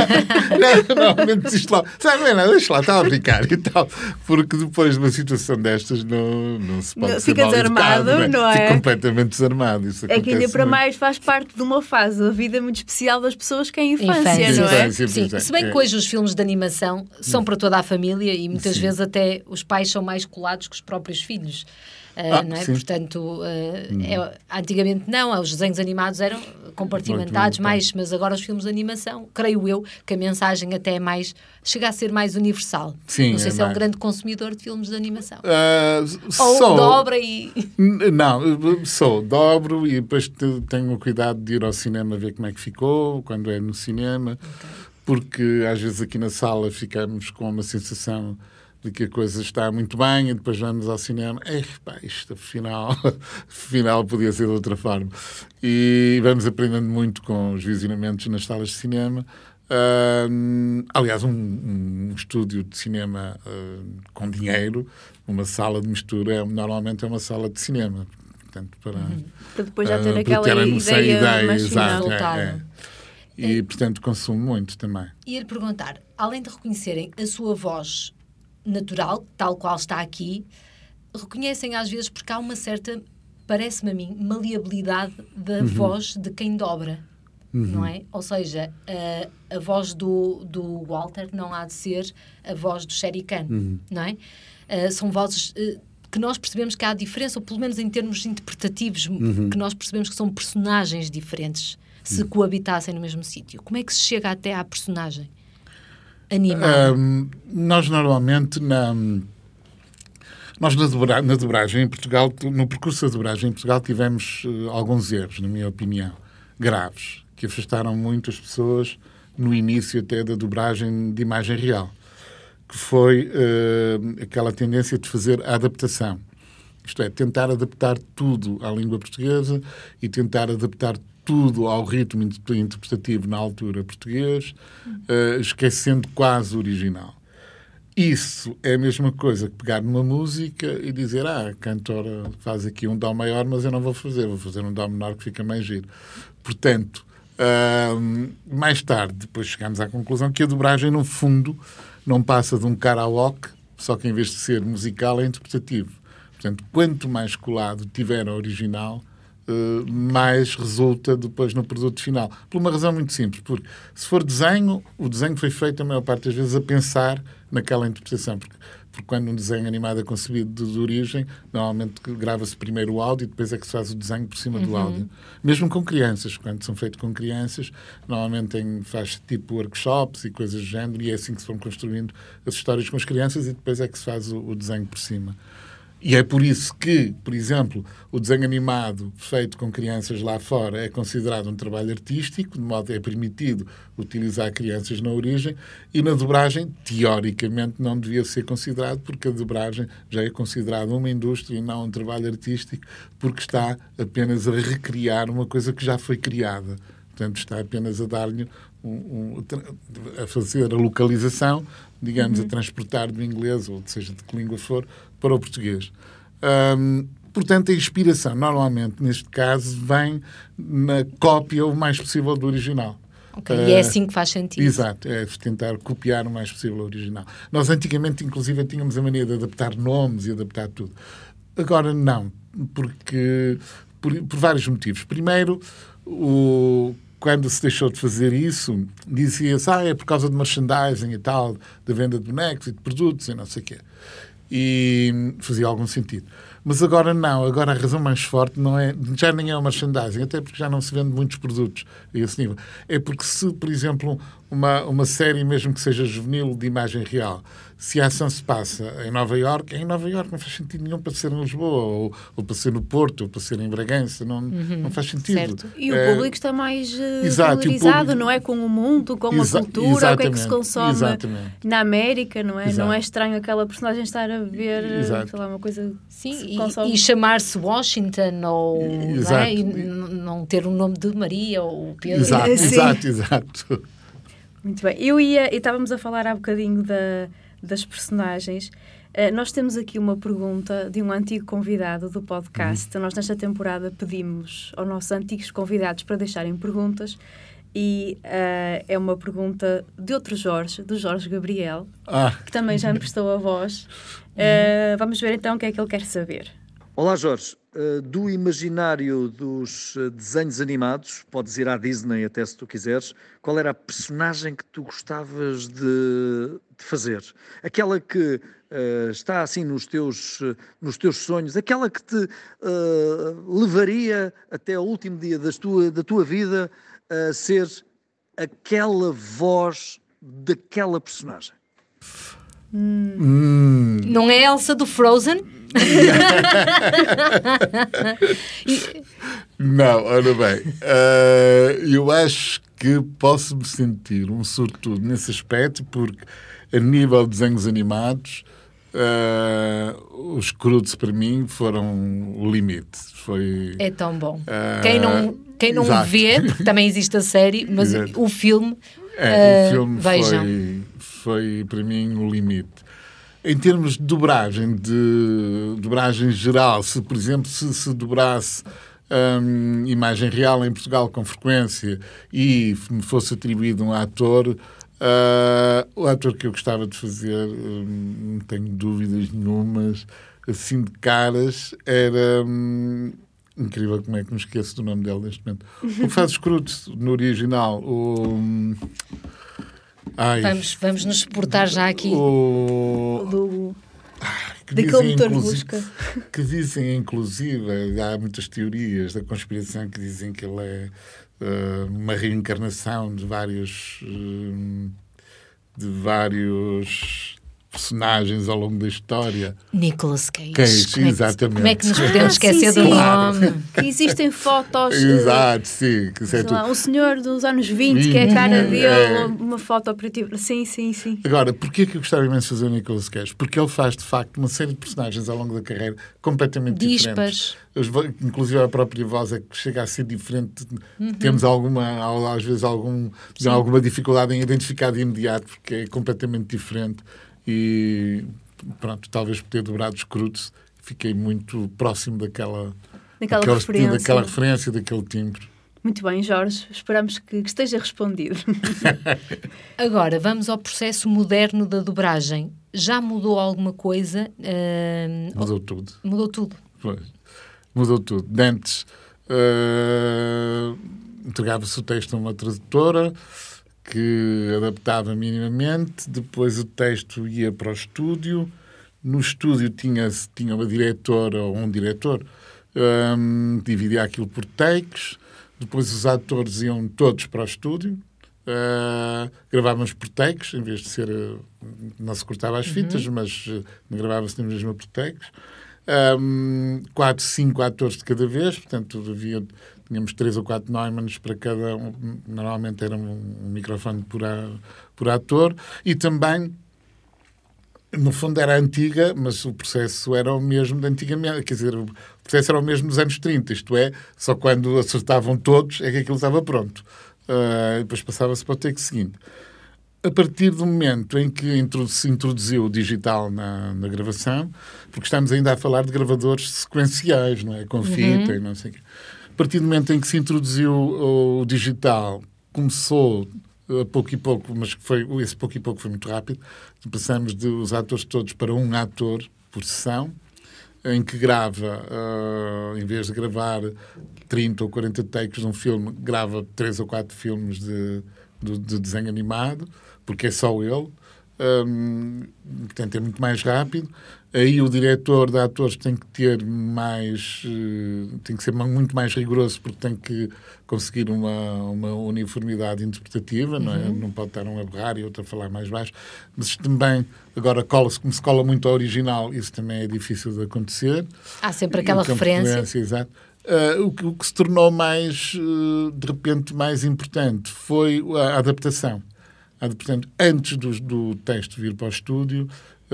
Não, normalmente desisto lá. Sabe, não é nada, deixa lá, estava a brincar e tal. Porque depois de uma situação destas não, não se pode Não, ser fica mal educado, desarmado, não é? Fico completamente desarmado. Isso É que ainda acontece para muito. mais faz parte de uma fase da vida muito especial das pessoas que é a infância, Infância. não é? Infância. Sim, Pois é, se bem é. que hoje os filmes de animação são para toda a família e muitas Sim. vezes até os pais são mais colados que os próprios filhos. Uh, Ah, não é? sim. Portanto, uh, é- antigamente não, os desenhos animados eram compartimentados Muito, muito, mais, mas agora os filmes de animação, creio eu, que a mensagem até é mais, chega a ser mais universal. Sim, não sei é se é um mais. grande consumidor de filmes de animação. Ah, Ou sou- dobra e... N- Não, sou, dobro e depois te- tenho o cuidado de ir ao cinema ver como é que ficou, quando é no cinema, porque às vezes aqui na sala ficamos com uma sensação de que a coisa está muito bem e depois vamos ao cinema, eh, pá, isto afinal, afinal podia ser de outra forma. E vamos aprendendo muito com os visionamentos nas salas de cinema. Ah, aliás, um, um estúdio de cinema ah, com dinheiro, uma sala de mistura, é, normalmente é uma sala de cinema. Portanto, para, Para depois já ah, ter para aquela ter a noção, ideia, mais exato, final. é, é. Resultado. E, portanto, consumo muito também. E lhe perguntar, além de reconhecerem a sua voz natural, tal qual está aqui, reconhecem às vezes porque há uma certa, parece-me a mim, maleabilidade da Uhum. voz de quem dobra, não é? Ou seja, a, a voz do, do Walter não há de ser a voz do Shere Khan, Uhum. não é? Ah, são vozes... ah, que nós percebemos que há diferença, ou pelo menos em termos interpretativos, Uhum. que nós percebemos que são personagens diferentes, se coabitassem no mesmo sítio. Como é que se chega até à personagem animada? Ahm, nós normalmente na nós na, dobra, na dobragem em Portugal, no percurso da dobragem em Portugal tivemos uh, alguns erros, na minha opinião, graves, que afastaram muito as pessoas no início até da dobragem de imagem real, que foi uh, aquela tendência de fazer a adaptação. Isto é, tentar adaptar tudo à língua portuguesa e tentar adaptar tudo ao ritmo interpretativo na altura português, uh, esquecendo quase o original. Isso é a mesma coisa que pegar numa música e dizer, ah, a cantora faz aqui um dó maior, mas eu não vou fazer, vou fazer um dó menor que fica mais giro. Portanto, uh, mais tarde, depois chegamos à conclusão que a dobragem, no fundo, não passa de um karaoke, só que em vez de ser musical, é interpretativo. Portanto, quanto mais colado tiver a original, uh, mais resulta depois no produto final. Por uma razão muito simples, porque se for desenho, o desenho foi feito a maior parte das vezes a pensar naquela interpretação, porque, porque quando um desenho animado é concebido de, de origem, normalmente grava-se primeiro o áudio e depois é que se faz o desenho por cima uhum. do áudio. Mesmo com crianças, quando são feitos com crianças, normalmente tem, faz tipo workshops e coisas do género, e é assim que se vão construindo as histórias com as crianças e depois é que se faz o, o desenho por cima. E é por isso que, por exemplo, o desenho animado feito com crianças lá fora é considerado um trabalho artístico, de modo que é permitido utilizar crianças na origem, e na dobragem, teoricamente, não devia ser considerado, porque a dobragem já é considerada uma indústria e não um trabalho artístico, porque está apenas a recriar uma coisa que já foi criada. Portanto, está apenas a dar-lhe um, um, a fazer a localização, digamos, uhum. a transportar do inglês, ou seja, de que língua for, para o português. Um, Portanto, a inspiração, normalmente, neste caso, vem na cópia o mais possível do original. Okay, uh, e é assim que faz sentido. Exato, é tentar copiar o mais possível o original. Nós, antigamente, inclusive, tínhamos a mania de adaptar nomes e adaptar tudo. Agora, não, porque... Por, por vários motivos. Primeiro, o... quando se deixou de fazer isso, dizia-se, ah, é por causa de merchandising e tal, da venda de bonecos e de produtos e não sei o quê. E fazia algum sentido. Mas agora não, agora a razão mais forte não é, já nem é o merchandising, até porque já não se vende muitos produtos a esse nível. É porque se, por exemplo, uma, uma série, mesmo que seja juvenil, de imagem real, se a ação se passa em Nova Iorque, em Nova Iorque não faz sentido nenhum para ser em Lisboa, ou, ou para ser no Porto, ou para ser em Bragança, não, uhum, não faz sentido. Certo. E o é... público está mais uh, Exato, familiarizado, público... não é, com o mundo, com Exa- a cultura, o que é que se consome Exatamente. Na América, não é? Não é estranho aquela personagem estar a ver, Exato. sei lá, uma coisa... Sim, e, e chamar-se Washington, ou não, é? E não ter o nome de Maria ou Pedro. Exato, exato, exato. Muito bem. Eu ia, e estávamos a falar há bocadinho da, das personagens. Uh, nós temos aqui uma pergunta de um antigo convidado do podcast. Uhum. Nós, nesta temporada, pedimos aos nossos antigos convidados para deixarem perguntas. E uh, é uma pergunta de outro Jorge, do Jorge Gabriel, ah. que também já me prestou a voz. Uh, vamos ver então o que é que ele quer saber. Olá, Jorge. Uh, do imaginário dos uh, desenhos animados, podes ir à Disney até se tu quiseres, qual era a personagem que tu gostavas de, de fazer? Aquela que uh, está assim nos teus, uh, nos teus sonhos, aquela que te uh, levaria até ao último dia das tua, da tua vida a ser aquela voz daquela personagem. Hum. Não é a Elsa do Frozen? Não, ora bem, uh, eu acho que posso me sentir um sortudo nesse aspecto, porque a nível de desenhos animados, uh, os Croods para mim foram o limite. Foi, é tão bom. Uh, quem não, quem não vê, porque também existe a série, mas exato. o filme, é, uh, o filme vejam. Foi, foi para mim o limite. Em termos de dobragem, de dobragem geral, se, por exemplo, se, se dobrasse hum, imagem real em Portugal com frequência e me fosse atribuído um ator, uh, o ator que eu gostava de fazer, hum, não tenho dúvidas nenhumas, assim de caras, era... Hum, incrível como é que me esqueço do nome dele neste momento. O que faz os Croods no original, o... Hum, Ai, vamos, vamos nos exportar já aqui. O... Do... Daquele motor de busca. Que dizem, inclusive, há muitas teorias da conspiração que dizem que ele é uh, uma reencarnação de vários, uh, de vários personagens ao longo da história. Nicolas Cage. Cage, como exatamente. É que, como é que nos podemos esquecer ah, sim, do sim. nome? Que existem fotos... Exato, sim. Que sei lá, um senhor dos anos vinte, vinte que é a cara dele, é. uma foto operativa. Sim, sim, sim. Agora, porquê que eu gostava imenso de fazer o Nicolas Cage? Porque ele faz, de facto, uma série de personagens ao longo da carreira completamente Dispas. diferentes. Inclusive a própria voz é que chega a ser diferente. Uhum. Temos alguma, às vezes, algum, alguma dificuldade em identificar de imediato, porque é completamente diferente. E pronto, talvez por ter dobrado os Croods, fiquei muito próximo daquela, daquela, daquela, referência. daquela referência, daquele timbre. Muito bem, Jorge, esperamos que, que esteja respondido. Agora, vamos ao processo moderno da dobragem. Já mudou alguma coisa? Uh, mudou tudo. Mudou tudo. Pois. Mudou tudo. Antes, uh, entregava-se o texto a uma tradutora que adaptava minimamente, depois o texto ia para o estúdio, no estúdio tinha, tinha uma diretora ou um diretor, um, dividia aquilo por takes, depois os atores iam todos para o estúdio, uh, gravávamos por takes, em vez de ser, uh, não se cortava as fitas, uhum. mas uh, gravava-se na mesma por takes, um, quatro, cinco atores de cada vez, portanto havia... Tínhamos três ou quatro Neumanns para cada um. Normalmente era um, um microfone por, a, por ator. E também, no fundo, era antiga, mas o processo era o mesmo de antigamente. Quer dizer, o processo era o mesmo dos anos trinta. Isto é, só quando acertavam todos é que aquilo estava pronto. Uh, depois passava-se para o take seguinte. a partir do momento em que introdu- se introduziu o digital na, na gravação, porque estamos ainda a falar de gravadores sequenciais, não é? Com fita uhum. e não sei o quê. A partir do momento em que se introduziu o, o digital, começou a pouco e pouco, mas foi, esse pouco e pouco foi muito rápido, passamos de os atores todos para um ator por sessão, em que grava, uh, em vez de gravar trinta ou quarenta takes de um filme, grava três ou quatro filmes de, de, de desenho animado, porque é só ele. Um, portanto, é muito mais rápido. Aí o diretor de atores tem que ter mais... Uh, tem que ser muito mais rigoroso, porque tem que conseguir uma, uma uniformidade interpretativa, não é? Uhum. Não pode estar um a berrar e outro a falar mais baixo. Mas também, agora, cola-se, como se cola muito ao original, isso também é difícil de acontecer. Há sempre aquela referência. referência. Exato. Uh, o, que, o que se tornou mais, uh, de repente, mais importante foi a adaptação. Portanto, antes do, do texto vir para o estúdio,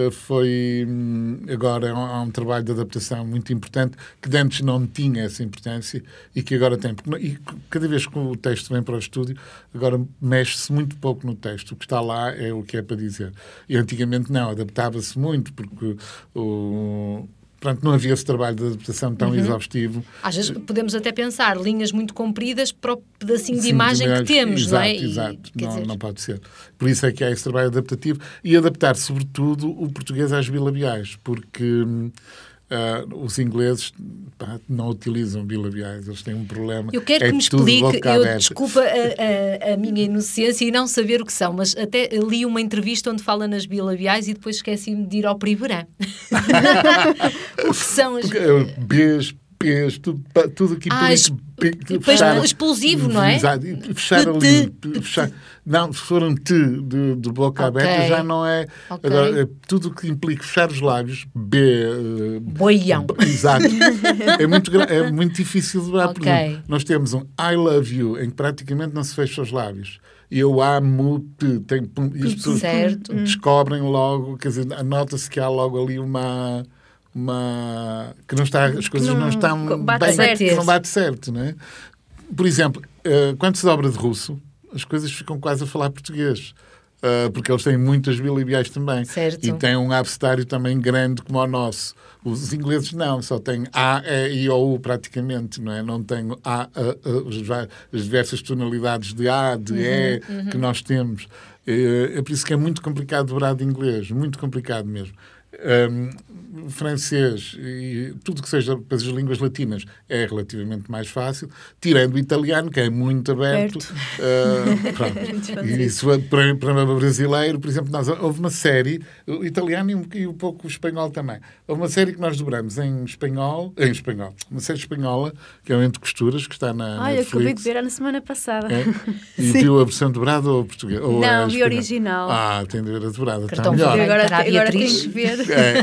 foi agora há um trabalho de adaptação muito importante que antes não tinha essa importância e que agora tem. E cada vez que o texto vem para o estúdio, agora mexe-se muito pouco no texto. O que está lá é o que é para dizer. E antigamente não, adaptava-se muito, porque o... Pronto, não havia esse trabalho de adaptação tão uhum. exaustivo. Às vezes podemos até pensar linhas muito compridas para o pedacinho Sim, de imagem de que temos, exato, não é? Exato, e, não, dizer... não pode ser. Por isso é que há esse trabalho adaptativo e adaptar, sobretudo, o português às bilabiais, porque uh, os ingleses pá, não utilizam bilabiais, eles têm um problema. Eu quero é que me explique, eu desculpa a, a, a minha inocência e não saber o que são, mas até li uma entrevista onde fala nas bilabiais e depois esqueci-me de ir ao Priverã. O que são as... B's, P's, tudo, tudo aqui... Ah, es... fechar, explosivo, não é? Exato, e fechar ali... Fechar, não, se for um T de, de boca okay. aberta, já não é... Okay. Agora, é tudo o que implica fechar os lábios, B... Uh, Boião. Exato. É muito, é muito difícil de dar. Okay. Por exemplo, nós temos um I love you, em que praticamente não se fecha os lábios. Eu amo-te. Tem, e as pessoas certo. descobrem logo, quer dizer, nota-se que há logo ali uma... uma que não está, as coisas não, não estão bem, certo. que não bate certo, não é? Por exemplo, uh, quando se dobra de russo, as coisas ficam quase a falar português, uh, porque eles têm muitas bilabiais também. Certo. E têm um abecedário também grande como o nosso. Os ingleses não, só têm A, E, I, O, U praticamente, não é? Não têm A, A, A, as diversas tonalidades de A, de E, uhum, uhum. que nós temos. É, é por isso que é muito complicado dobrar de inglês, muito complicado mesmo. Um, francês e tudo que seja para as línguas latinas é relativamente mais fácil, tirando o italiano, que é muito aberto. Uh, pronto. E isso para, para o brasileiro, por exemplo, nós, houve uma série, o italiano e um, e um pouco o espanhol também. Houve uma série que nós dobramos em espanhol, em espanhol, uma série espanhola, que é o Entre Costuras, que está na Olha, Netflix. acabei de ver na semana passada. É? E Sim. viu a versão dobrada ou a português? Ou não, vi a original. Ah, tem de ver a dobrada. Cartão está melhor. Agora, agora tenho que ver.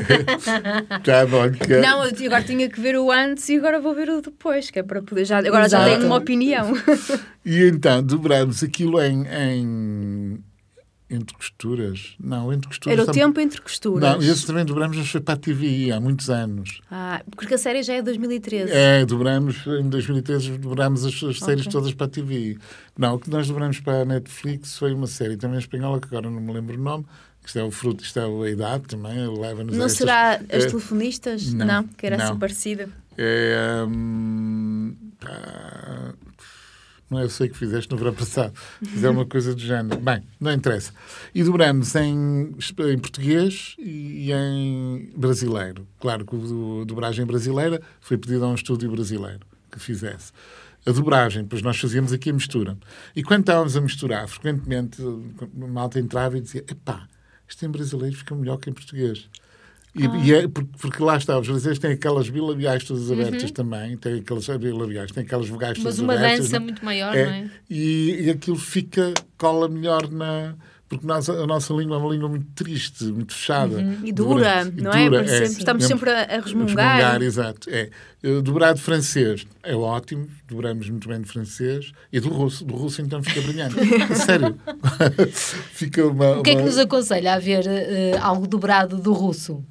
É. Já bom, que... Não, eu agora tinha que ver o antes e agora vou ver o depois, que é para poder já... Agora Exato. Já tenho uma opinião. E então, dobramos aquilo em... em... Entre costuras? Não, entre costuras... Era o também... tempo entre costuras. Não, esse também dobramos, mas foi para a T V I há muitos anos. Ah, porque a série já é de dois mil e treze. É, dobramos, em dois mil e treze dobramos as, as séries okay. todas para a T V I. Não, o que nós dobramos para a Netflix foi uma série também espanhola, que agora não me lembro o nome. Isto é o fruto, isto é a idade também, leva-nos Não a estas... será As é... Telefonistas? Não, não que era não. assim parecida. É... Hum... Ah... Não é eu sei que fizeste no verão passado. Fizer uma coisa do género. Bem, não interessa. E dobramos em, em português e em brasileiro. Claro que a dobragem brasileira foi pedida a um estúdio brasileiro que fizesse. A dobragem, pois nós fazíamos aqui a mistura. E quando estávamos a misturar, frequentemente, a malta entrava e dizia: epá, isto em brasileiro fica melhor que em português. E, ah. e é porque, porque lá está, os brasileiros têm aquelas bilabiais todas abertas uhum. também, têm aquelas bilabiais, têm aquelas vogais todas abertas. Mas uma dança não? muito maior, é, não é? E, e aquilo fica, cola melhor na... Porque nós, a nossa língua é uma língua muito triste, muito fechada. Uhum. E dura, dura, não é? Dura, é. Sempre, estamos sempre a, a resmungar. resmungar exato. É. Dobrar de francês é ótimo, dobramos muito bem de francês. E do russo, do russo então fica brilhante. Sério. Fica uma, o que é que uma... nos aconselha a ver uh, algo dobrado do russo?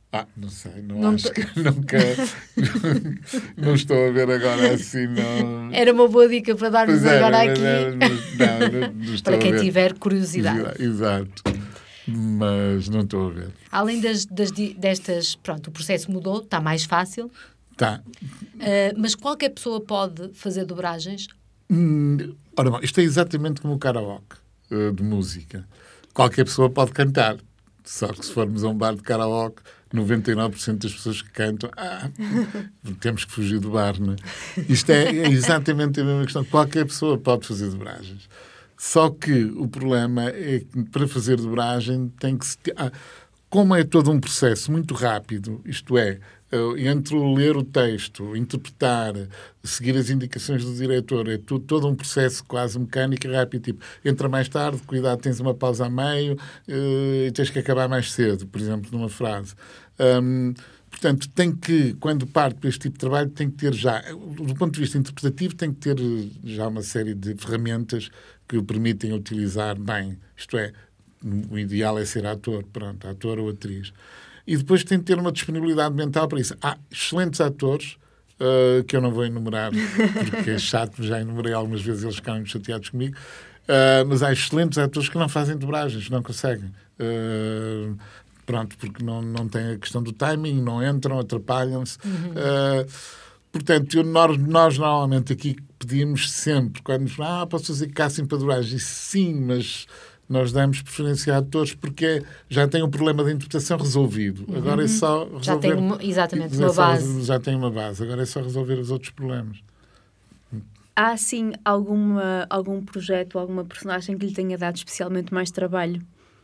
Ah, não sei, não, Não acho te- que nunca... não estou a ver agora assim, não... Era uma boa dica para darmos Pois era, agora mas aqui. era, mas não, não, não estou Para a quem ver. tiver curiosidade. Exato. Mas não estou a ver. Além das, das di- destas, pronto, o processo mudou, está mais fácil, Tá. uh, mas qualquer pessoa pode fazer dobragens. Hum, ora bom, isto é exatamente como o karaoke uh, de música. Qualquer pessoa pode cantar. Só que se formos a um bar de karaoke, noventa e nove por cento das pessoas que cantam, ah, temos que fugir do bar, não é? Isto é, é exatamente a mesma questão. Qualquer pessoa pode fazer dobragens. Só que o problema é que para fazer dobragem tem que se... Ah, como é todo um processo muito rápido, isto é, entre o ler o texto, interpretar, seguir as indicações do diretor, é tudo, todo um processo quase mecânico e rápido, tipo, entra mais tarde, cuidado, tens uma pausa a meio uh, e tens que acabar mais cedo, por exemplo, numa frase. Um, portanto, tem que, quando parte para este tipo de trabalho, tem que ter já, do ponto de vista interpretativo, tem que ter já uma série de ferramentas que o permitem utilizar bem, isto é, o ideal é ser ator, pronto, ator ou atriz. E depois tem de ter uma disponibilidade mental para isso. Há excelentes atores, uh, que eu não vou enumerar, porque é chato, já enumerei algumas vezes, eles ficaram chateados comigo, uh, mas há excelentes atores que não fazem dobragens, não conseguem. Uh, pronto, porque não, não têm a questão do timing, não entram, atrapalham-se. Uhum. Uh, portanto, eu, nós, nós normalmente aqui pedimos sempre, quando nos ah, posso fazer casting para dobragens? Sim, mas... nós damos preferência a atores porque já tem um problema de interpretação resolvido. Uhum. Agora é só resolver... Já tem uma, exatamente, é uma só, base. Já tem uma base. Agora é só resolver os outros problemas. Há, sim, alguma, algum projeto, alguma personagem que lhe tenha dado especialmente mais trabalho?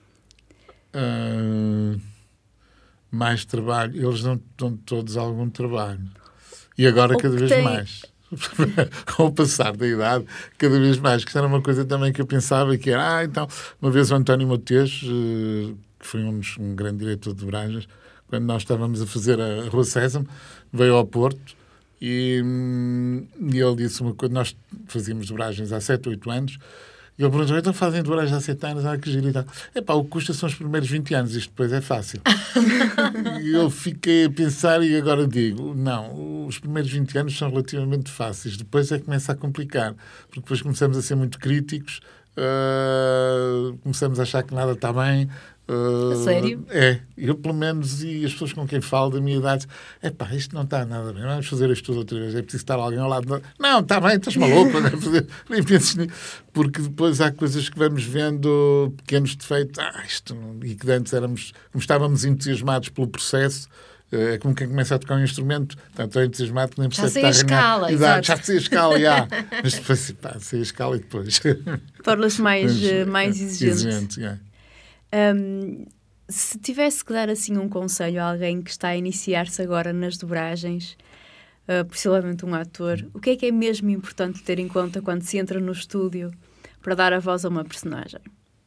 Uh, mais trabalho. Eles dão, dão todos algum trabalho. E agora Ou cada vez tem... mais. Com o passar da idade, cada vez mais. Que isso era uma coisa também que eu pensava que era, ah, então, uma vez o António Mateus, uh, que foi um, um grande diretor de dobragens, quando nós estávamos a fazer a Rua Sésamo, veio ao Porto e, hum, e ele disse uma coisa, nós fazíamos dobragens há sete, oito anos, e ele perguntou, então fazem dobragens há sete anos, ah, que giro e tal. Epá, o que custa são os primeiros vinte anos, isto depois é fácil. E eu fiquei a pensar e agora digo, não, os primeiros vinte anos são relativamente fáceis, depois é que começa a complicar, porque depois começamos a ser muito críticos, uh, começamos a achar que nada está bem. Uh, a sério? É, eu pelo menos, e as pessoas com quem falo da minha idade, é pá, isto não está nada bem, vamos fazer isto tudo outra vez, é preciso estar alguém ao lado. Não, está bem, estás maluco, não é fazer, nem penses nisso, porque depois há coisas que vamos vendo, pequenos defeitos, ah, isto não... e que antes éramos, como estávamos entusiasmados pelo processo, é como quem começa a tocar um instrumento, está tão entusiasmado que nem já percebe sei que a está escala, a exato. Já sei a escala, já. Mas depois, pá, sei a escala e depois. Torna-se mais, Mas, mais exigente. exigente yeah. Um, se tivesse que dar assim um conselho a alguém que está a iniciar-se agora nas dobragens, uh, possivelmente um ator, o que é que é mesmo importante ter em conta quando se entra no estúdio para dar a voz a uma personagem?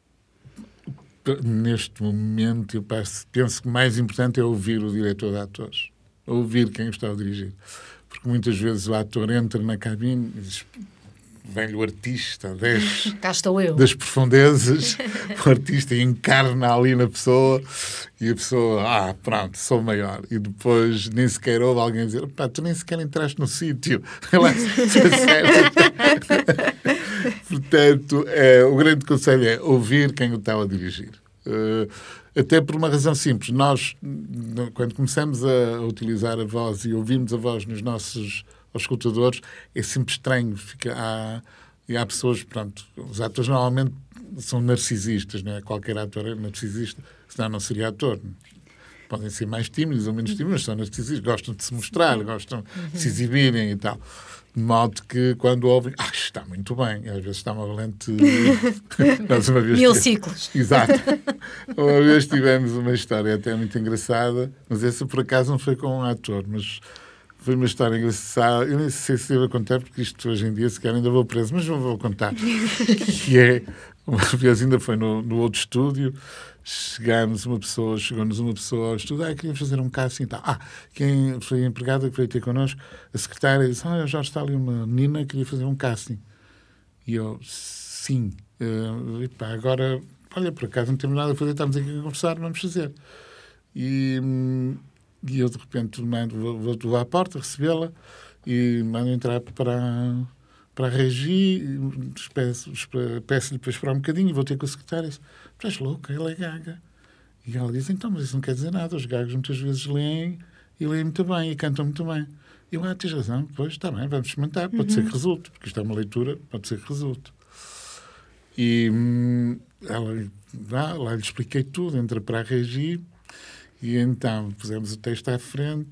Neste momento, eu penso, penso que o mais importante é ouvir o diretor de atores. Ouvir quem o está a dirigir. Porque muitas vezes o ator entra na cabine e diz, vem o artista desce Cá estou eu. das profundezas, o artista encarna ali na pessoa e a pessoa, ah, pronto, sou maior. E depois nem sequer ouve alguém dizer, pá, tu nem sequer entraste no sítio. Portanto, é, o grande conselho é ouvir quem o está a dirigir. Uh, até por uma razão simples. Nós, quando começamos a utilizar a voz e ouvimos a voz nos nossos escutadores, é sempre estranho. Fica, há, e há pessoas, pronto, os atores normalmente são narcisistas, não é? Qualquer ator é narcisista, senão não seria ator. Podem ser mais tímidos ou menos tímidos, mas são narcisistas, gostam de se mostrar, gostam de se exibirem e tal. De modo que, quando ouvem, ah, está muito bem. E às vezes está uma valente... Nós uma vez Mil tivemos... ciclos. Exato. Uma vez tivemos uma história até muito engraçada, mas essa, por acaso, não foi com um ator, mas foi uma história engraçada. Eu nem sei se devo contar, porque isto hoje em dia, se calhar, ainda vou preso, mas não vou contar. Que é... Uma vez ainda foi no, no outro estúdio, chegámos, uma pessoa, chegou-nos uma pessoa ao estúdio, ah, queria fazer um casting e tal. Ah, quem foi a empregada que veio ter connosco, a secretária disse, ah, já está ali uma menina que queria fazer um casting. E eu, sim. Uh, e pá, agora, olha, por acaso não temos nada a fazer, estamos aqui a conversar, vamos fazer. E, e eu, de repente, mando, vou, vou à porta recebê-la e mando entrar para, para a regi, peço-lhe peço para esperar um bocadinho e vou ter com a secretária. Tu és louca, ela é gaga. E ela diz, então, mas isso não quer dizer nada. Os gagos muitas vezes leem e leem muito bem e cantam muito bem. E eu, ah, tens razão, pois, está bem, vamos experimentar. Pode uhum. ser que resulte, porque isto é uma leitura, pode ser que resulte. E hum, ela, lá, lá lhe expliquei tudo, entra para a regi e então pusemos o texto à frente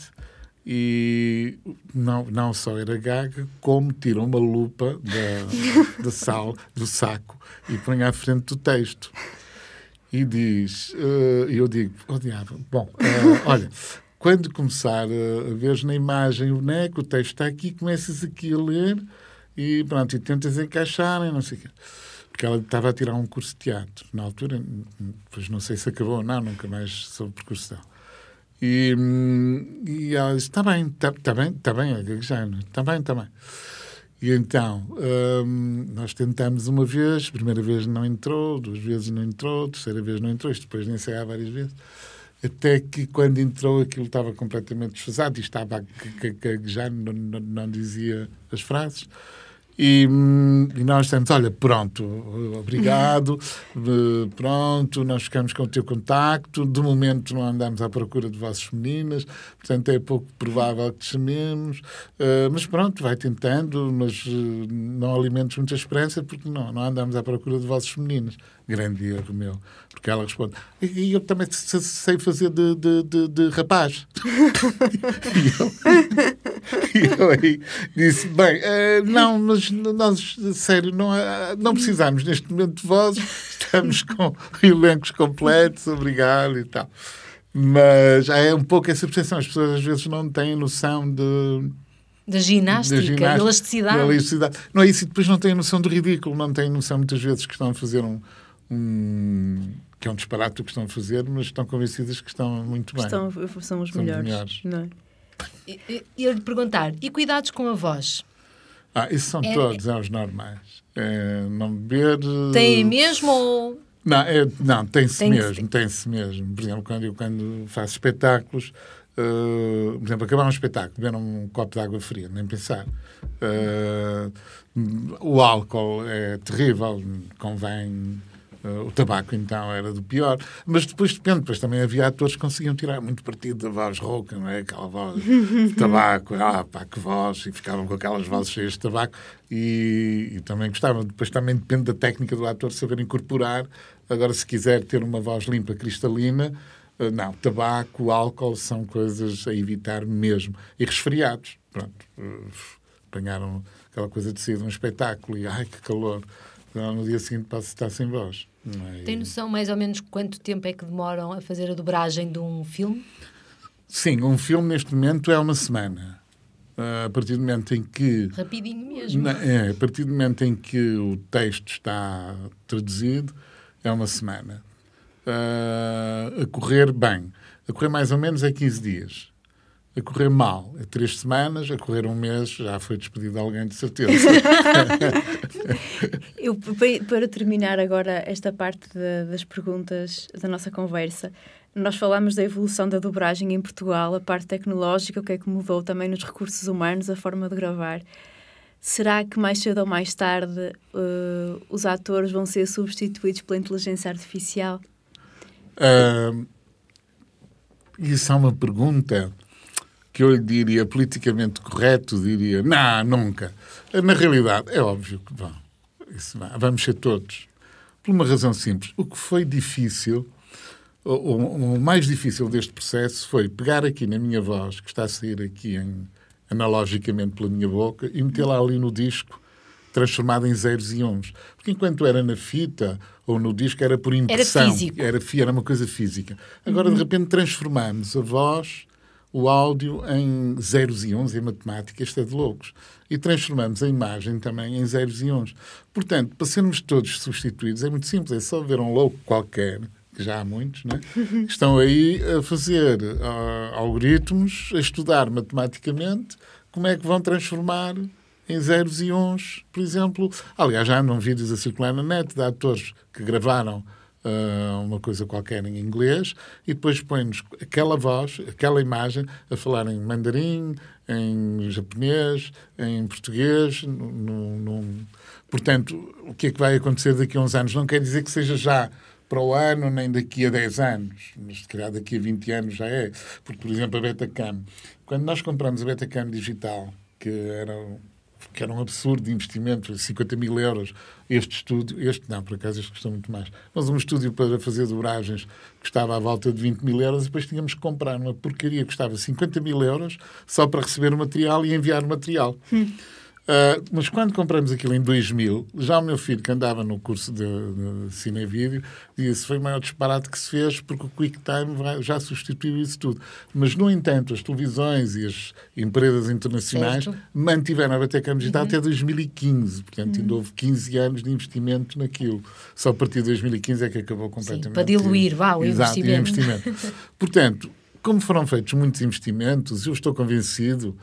e não, não só era gaga, como tirou uma lupa da, da sal, do saco e põe à frente do texto. E diz, uh, eu digo, oh diabo, bom, uh, olha, quando começar a, a ver na imagem o boneco, o texto está aqui, começas aqui a ler e pronto, e tentas encaixar e não sei o quê. Porque ela estava a tirar um curso de teatro na altura, depois não sei se acabou ou não, nunca mais soube o percurso dela. E, e ela disse, está bem, está tá bem, está bem, está bem, está bem. E então, hum, nós tentamos uma vez, primeira vez não entrou, duas vezes não entrou, terceira vez não entrou, isto depois de ensaiar várias vezes, até que quando entrou aquilo estava completamente desfasado e estava a gaguejar, não, não, não dizia as frases. E, e nós dissemos, olha, pronto, obrigado, pronto, nós ficamos com o teu contacto, de momento não andamos à procura de vossas meninas, portanto é pouco provável que te chamemos, uh, mas pronto, vai tentando, mas uh, não alimentes muita esperança porque não, não andamos à procura de vossas meninas. Grande erro meu, porque ela responde, e eu também sei fazer de, de, de, de rapaz. e, eu, e eu aí disse, bem, uh, não, mas nós, sério, não, não precisamos neste momento de vozes, estamos com elencos completos, obrigado e tal. Mas é um pouco essa percepção, as pessoas às vezes não têm noção de... Da ginástica, da ginástica, elasticidade. elasticidade. Não é isso, e depois não têm noção do ridículo, não têm noção muitas vezes que estão a fazer um... um que é um disparate o que estão a fazer, mas estão convencidas que estão muito bem. Estão, são os melhores. melhores. Não é? E eu lhe perguntar, e cuidados com a voz? Ah, isso são é, todos, é os normais. É, não beber... Tem mesmo ou... Não, é, não tem-se tem mesmo, que... tem-se mesmo. Por exemplo, quando eu quando faço espetáculos, uh, por exemplo, acabar um espetáculo, beber um copo de água fria, nem pensar. Uh, o álcool é terrível, convém... Uh, o tabaco, então, era do pior. Mas depois depende. Depois também havia atores que conseguiam tirar muito partido da voz rouca, não é? Aquela voz de tabaco. Ah, pá, que voz. E ficavam com aquelas vozes cheias de tabaco. E, e também gostavam. Depois também depende da técnica do ator saber incorporar. Agora, se quiser ter uma voz limpa, cristalina, uh, não. Tabaco, álcool são coisas a evitar mesmo. E resfriados. Pronto. Uh, apanharam aquela coisa de sair de um espetáculo e, ai, que calor. No dia seguinte passa a estar sem voz. É? Tem noção mais ou menos quanto tempo é que demoram a fazer a dobragem de um filme? Sim, um filme neste momento é uma semana. Uh, a partir do momento em que... Rapidinho mesmo. Na, é, a partir do momento em que o texto está traduzido, é uma semana. Uh, a correr bem. A correr mais ou menos é quinze dias. A correr mal é três semanas, a correr um mês já foi despedido alguém, de certeza. Eu, para terminar agora esta parte de, das perguntas da nossa conversa, nós falámos da evolução da dobragem em Portugal, a parte tecnológica, o que é que mudou também nos recursos humanos, a forma de gravar. Será que mais cedo ou mais tarde uh, os atores vão ser substituídos pela inteligência artificial? Uh, isso é uma pergunta... que eu lhe diria politicamente correto, diria, não, nunca. Na realidade, é óbvio que vão. Isso vai. Vamos ser todos. Por uma razão simples. O que foi difícil, o, o, o mais difícil deste processo foi pegar aqui na minha voz, que está a sair aqui em, analogicamente pela minha boca, e metê-la ali no disco, transformada em zeros e uns. Porque enquanto era na fita ou no disco, era por impressão. Era físico. Era, era uma coisa física. Agora, uhum. de repente, transformamos a voz... o áudio em zeros e uns, em matemática, isto é de loucos. E transformamos a imagem também em zeros e uns. Portanto, para sermos todos substituídos, é muito simples, é só ver um louco qualquer, que já há muitos, né? que estão aí a fazer uh, algoritmos, a estudar matematicamente como é que vão transformar em zeros e uns, por exemplo. Aliás, já andam vídeos a circular na net de atores que gravaram uh, uma coisa qualquer em inglês, e depois põe-nos aquela voz, aquela imagem, a falar em mandarim, em japonês, em português. No, no... Portanto, o que é que vai acontecer daqui a uns anos? Não quer dizer que seja já para o ano, nem daqui a dez anos, mas se calhar daqui a vinte anos já é. Porque, por exemplo, a Betacam. Quando nós compramos a Betacam digital, que era, que era um absurdo de investimento, cinquenta mil euros, este estúdio, este não, por acaso este custou muito mais, mas um estúdio para fazer dobragens custava à volta de vinte mil euros, e depois tínhamos que comprar uma porcaria que custava cinquenta mil euros só para receber o material e enviar o material. Hum. Uh, mas quando compramos aquilo em dois mil, já o meu filho, que andava no curso de, de cine e vídeo, disse: foi o maior disparate que se fez, porque o QuickTime vai, já substituiu isso tudo. Mas, no entanto, as televisões e as empresas internacionais certo. mantiveram a Betacam digital uhum. até dois mil e quinze. Portanto, uhum. ainda houve quinze anos de investimento naquilo. Só a partir de dois mil e quinze é que acabou completamente. Sim, para diluir, vá, o Exato, investimento. investimento. Portanto, como foram feitos muitos investimentos, eu estou convencido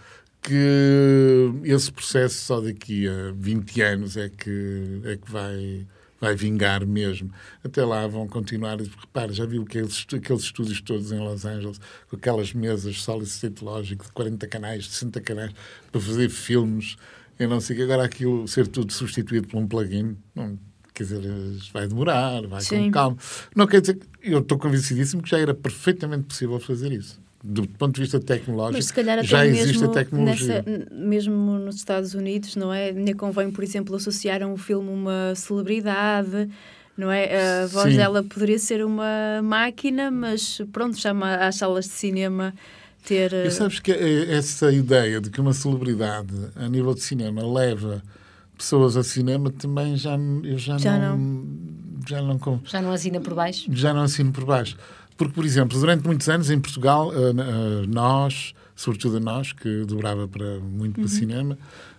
que esse processo só daqui a vinte anos é que, é que vai, vai vingar mesmo. Até lá vão continuar. Repara, já viu aqueles, aqueles estúdios todos em Los Angeles, com aquelas mesas solid state logic de quarenta canais, de sessenta canais, para fazer filmes. Eu não sei que agora aquilo ser tudo substituído por um plugin, não, quer dizer, vai demorar, vai Sim. com calma. Não quer dizer, eu estou convencidíssimo que já era perfeitamente possível fazer isso. Do ponto de vista tecnológico, mas se calhar até já mesmo existe a tecnologia. Nessa, mesmo nos Estados Unidos, não é? Nem convém, por exemplo, associar a um filme uma celebridade, não é? A voz Sim. dela poderia ser uma máquina, mas pronto, chama às salas de cinema ter... E sabes que essa ideia de que uma celebridade a nível de cinema leva pessoas ao cinema também já, eu já, já não, não... Já não... Já não assina por baixo? Já não assino por baixo. Porque, por exemplo, durante muitos anos em Portugal, uh, uh, nós, sobretudo a nós, que dobrava para, muito para uhum. cinema,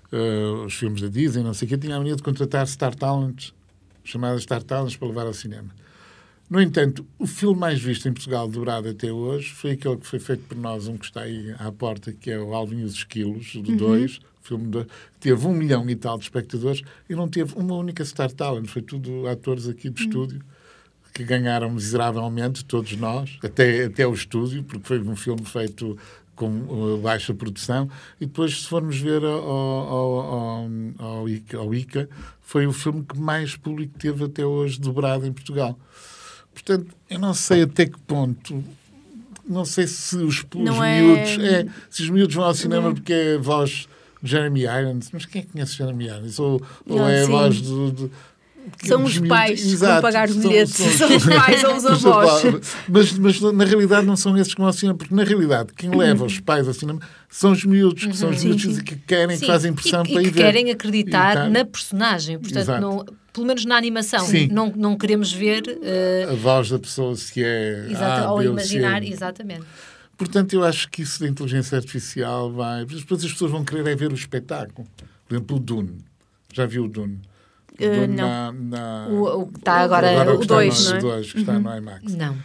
uh, os filmes da Disney, não sei o quê, tinha a mania de contratar Star Talents, chamadas Star Talents, para levar ao cinema. No entanto, o filme mais visto em Portugal, dobrado até hoje, foi aquele que foi feito por nós, um que está aí à porta, que é o Alvin e os Esquilos, do dois, uhum. filme de, teve um milhão e tal de espectadores e não teve uma única Star Talent, foi tudo atores aqui do uhum. estúdio, que ganharam miseravelmente, todos nós, até, até o estúdio, porque foi um filme feito com uh, baixa produção. E depois, se formos ver ao, ao, ao, ao, Ica, ao Ica, foi o filme que mais público teve até hoje dobrado em Portugal. Portanto, eu não sei até que ponto... Não sei se os, os miúdos... É... É, se os miúdos vão ao cinema porque é a voz de Jeremy Irons. Mas quem é que conhece Jeremy Irons? Ou, ou não, é a voz de... de São os pais que vão pagar os bilhetes. São, são, são os pais ou os avós. Mas, mas, na realidade, não são esses que vão ao cinema, porque, na realidade, quem leva os pais ao cinema são os miúdos, que uhum. são os miúdos sim, sim. que querem, sim. que fazem pressão e, para e ir que ver. querem acreditar na personagem. Portanto, não, pelo menos na animação. Não, não queremos ver... Uh... a voz da pessoa, se é... Exato, A, ou B, imaginar, C. Exatamente. Portanto, eu acho que isso da inteligência artificial vai... Depois as pessoas vão querer é ver o espetáculo. Por exemplo, o Dune. Já viu o Dune? Uh, não. Na, na... O, o que está agora, agora o dois, não é? O dois, que está uhum. no IMAX. Não.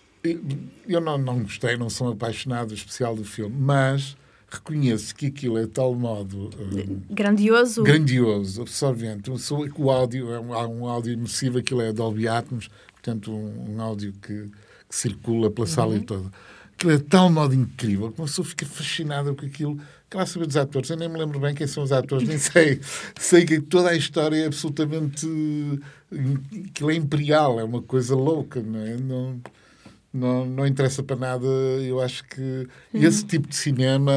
Eu não, não gostei, não sou apaixonado especial do filme, mas reconheço que aquilo é de tal modo... Um, grandioso. Grandioso, absorvente. O áudio é um, um áudio imersivo, aquilo é Dolby Atmos, portanto um, um áudio que, que circula pela uhum. sala e toda. Aquilo é de tal modo incrível que uma pessoa fica fascinada com aquilo. Quer saber dos atores? Eu nem me lembro bem quem são os atores, nem sei. Sei que toda a história é absolutamente... Aquilo é imperial, é uma coisa louca, não é? Não, não, não interessa para nada. Eu acho que uhum. esse tipo de cinema,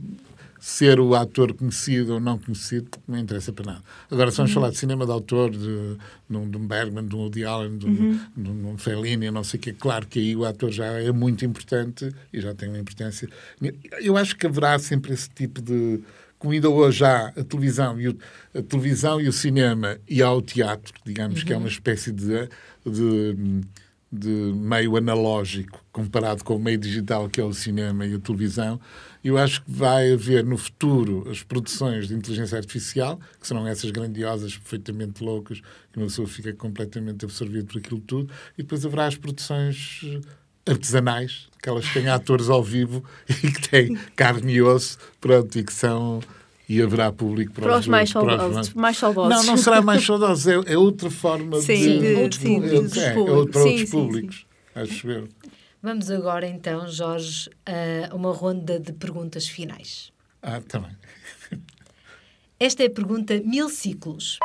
ser o ator conhecido ou não conhecido, não interessa para nada. Agora, se vamos uhum. falar de cinema de autor, de, de, um, de um Bergman, de um Woody Allen, de um, uhum. de um Fellini, não sei o quê, claro que aí o ator já é muito importante e já tem uma importância. Eu acho que haverá sempre esse tipo de... Como ainda hoje já a televisão e o, a televisão e o cinema e ao teatro, digamos uhum. que é uma espécie de... de de meio analógico comparado com o meio digital que é o cinema e a televisão, eu acho que vai haver no futuro as produções de inteligência artificial, que serão essas grandiosas, perfeitamente loucas, que uma pessoa fica completamente absorvida por aquilo tudo, e depois haverá as produções artesanais, aquelas que têm atores ao vivo e que têm carne e osso, pronto, e que são... e haverá público para, para os, os mais para saudosos. os... Mais saudosos. Não, não será mais saudosos, é, é outra forma sim, de... de, outros sim, públicos. de, É, é, públicos. outro, para sim, outros sim, públicos, sim. acho eu. Vamos agora, então, Jorge, a uma ronda de perguntas finais. Ah, também. Esta é a pergunta Mil Ciclos.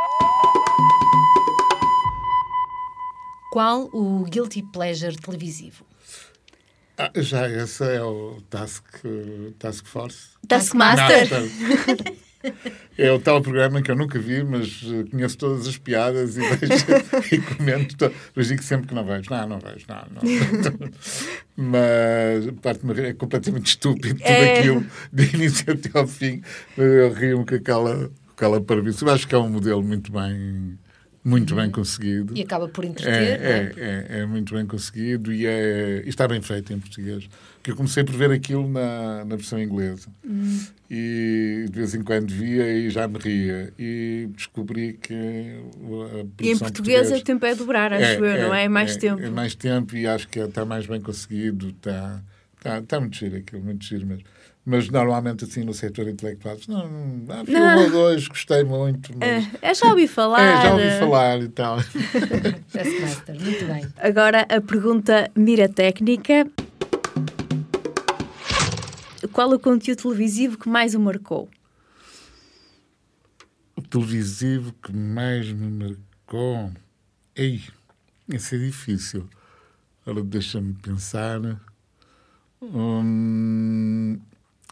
Qual o guilty pleasure televisivo? Ah, já, esse é o Task, task Force. Taskmaster. Não, é o tal programa que eu nunca vi, mas uh, conheço todas as piadas e vejo e comento. To... Mas digo sempre que não vejo. Não, não vejo. Não, não. Mas parte-me é completamente estúpido tudo É. aquilo, de início até ao fim. Eu rio-me com aquela, aquela parvoíce. Eu acho que é um modelo muito bem... Muito bem conseguido. E acaba por É, entreter, não é? é, é, é muito bem conseguido e, é, e está bem feito em português. Porque eu comecei por ver aquilo na, na versão inglesa. Hum. E de vez em quando via e já me ria. E descobri que a E em português o tempo é dobrar, acho é, eu, é, não é? É mais é, tempo. É mais tempo e acho que está mais bem conseguido. Está, está, está muito giro aquilo, muito giro mesmo. Mas normalmente assim no setor intelectual, não, não, vi um ou dois, gostei muito. Mas... É, já ouvi falar. É, já ouvi falar e tal. Taskmaster, muito bem. Agora a pergunta mira técnica. Qual o conteúdo televisivo que mais o marcou? O televisivo que mais me marcou... Ei, isso é difícil. Agora deixa-me pensar... Hum...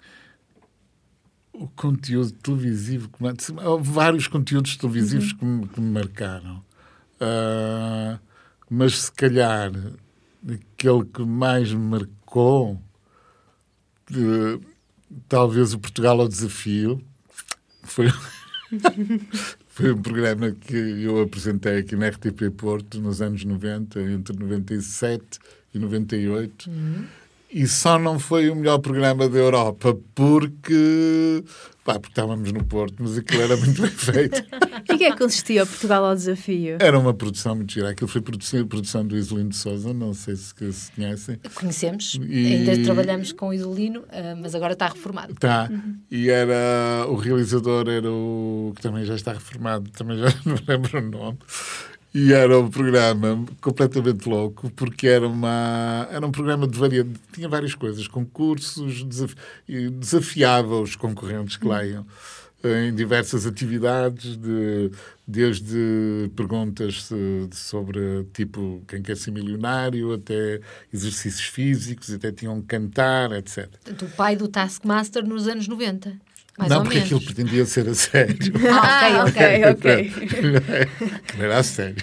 O conteúdo televisivo que mais... Há vários conteúdos televisivos uhum. que, me, que me marcaram. Uh, mas se calhar aquele que mais me marcou de, talvez o Portugal ao Desafio foi, foi um programa que eu apresentei aqui na R T P Porto nos anos noventa, entre noventa e sete e noventa e oito. Uhum. E só não foi o melhor programa da Europa porque, pá, porque estávamos no Porto, mas aquilo era muito bem feito. O que é que consistia o Portugal ao Desafio? Era uma produção muito gira. Aquilo foi produção, produção do Isolino de Sousa, não sei se, se conhecem. Conhecemos, e... ainda trabalhamos com o Isolino, mas agora está reformado. Está, uhum. E era, o realizador era o, que também já está reformado, também já não lembro o nome. E era um programa completamente louco, porque era, uma, era um programa de variedade, tinha várias coisas, concursos, desaf, desafiava os concorrentes que lá iam em diversas atividades, de, desde perguntas sobre, tipo, quem quer ser milionário, até exercícios físicos, até tinham que cantar, etcétera. Portanto, o pai do Taskmaster nos anos noventa. Mais não, ou porque menos. Aquilo pretendia ser a sério. Ah, ok, ok, ok. Não era a sério.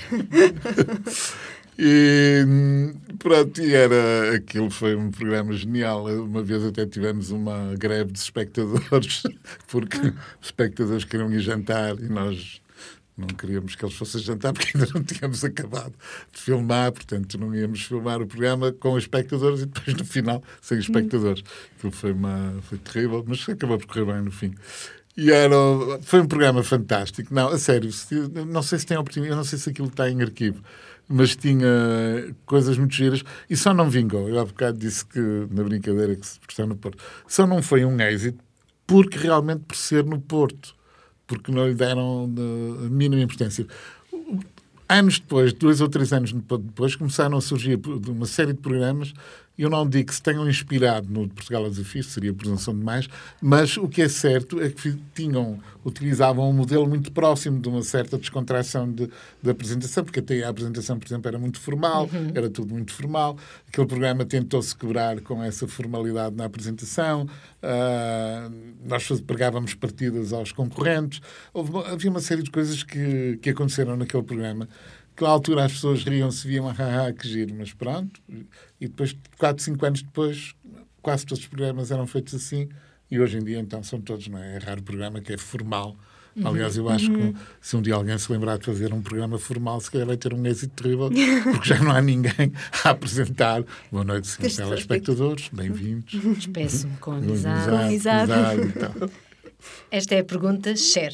E pronto, e era, aquilo foi um programa genial. Uma vez até tivemos uma greve de espectadores, porque os espectadores queriam ir jantar e nós não queríamos que eles fossem jantar porque ainda não tínhamos acabado de filmar, portanto não íamos filmar o programa com os espectadores e depois no final sem os espectadores. Aquilo foi, uma, foi terrível, mas acabou por correr bem no fim. E era, foi um programa fantástico. Não, a sério, não sei se tem oportunidade, eu não sei se aquilo está em arquivo, mas tinha coisas muito giras e só não vingou. Eu há bocado disse que, na brincadeira, que se prestou no Porto, só não foi um êxito porque realmente por ser no Porto, porque não lhe deram a mínima importância. Anos depois, dois ou três anos depois, começaram a surgir uma série de programas. Eu não digo que se tenham inspirado no Portugal ao Desafio, seria presunção demais, mas o que é certo é que tinham, utilizavam um modelo muito próximo de uma certa descontração de, de apresentação, porque até a apresentação, por exemplo, era muito formal, uhum. era tudo muito formal. Aquele programa tentou-se quebrar com essa formalidade na apresentação. Uh, nós pregávamos partidas aos concorrentes. Houve, havia uma série de coisas que, que aconteceram naquele programa. Naquela altura as pessoas riam-se, viam, ah, que giro, mas pronto. E depois, quatro, cinco anos depois, quase todos os programas eram feitos assim. E hoje em dia, então, são todos, não é? É raro o programa que é formal. Uhum. Aliás, eu acho uhum. que se um dia alguém se lembrar de fazer um programa formal, se calhar vai ter um êxito terrível, porque já não há ninguém a apresentar. Boa noite, senhores telespectadores, bem-vindos. Despeço-me com amizade. Com amizade. Então. Esta é a pergunta Cher.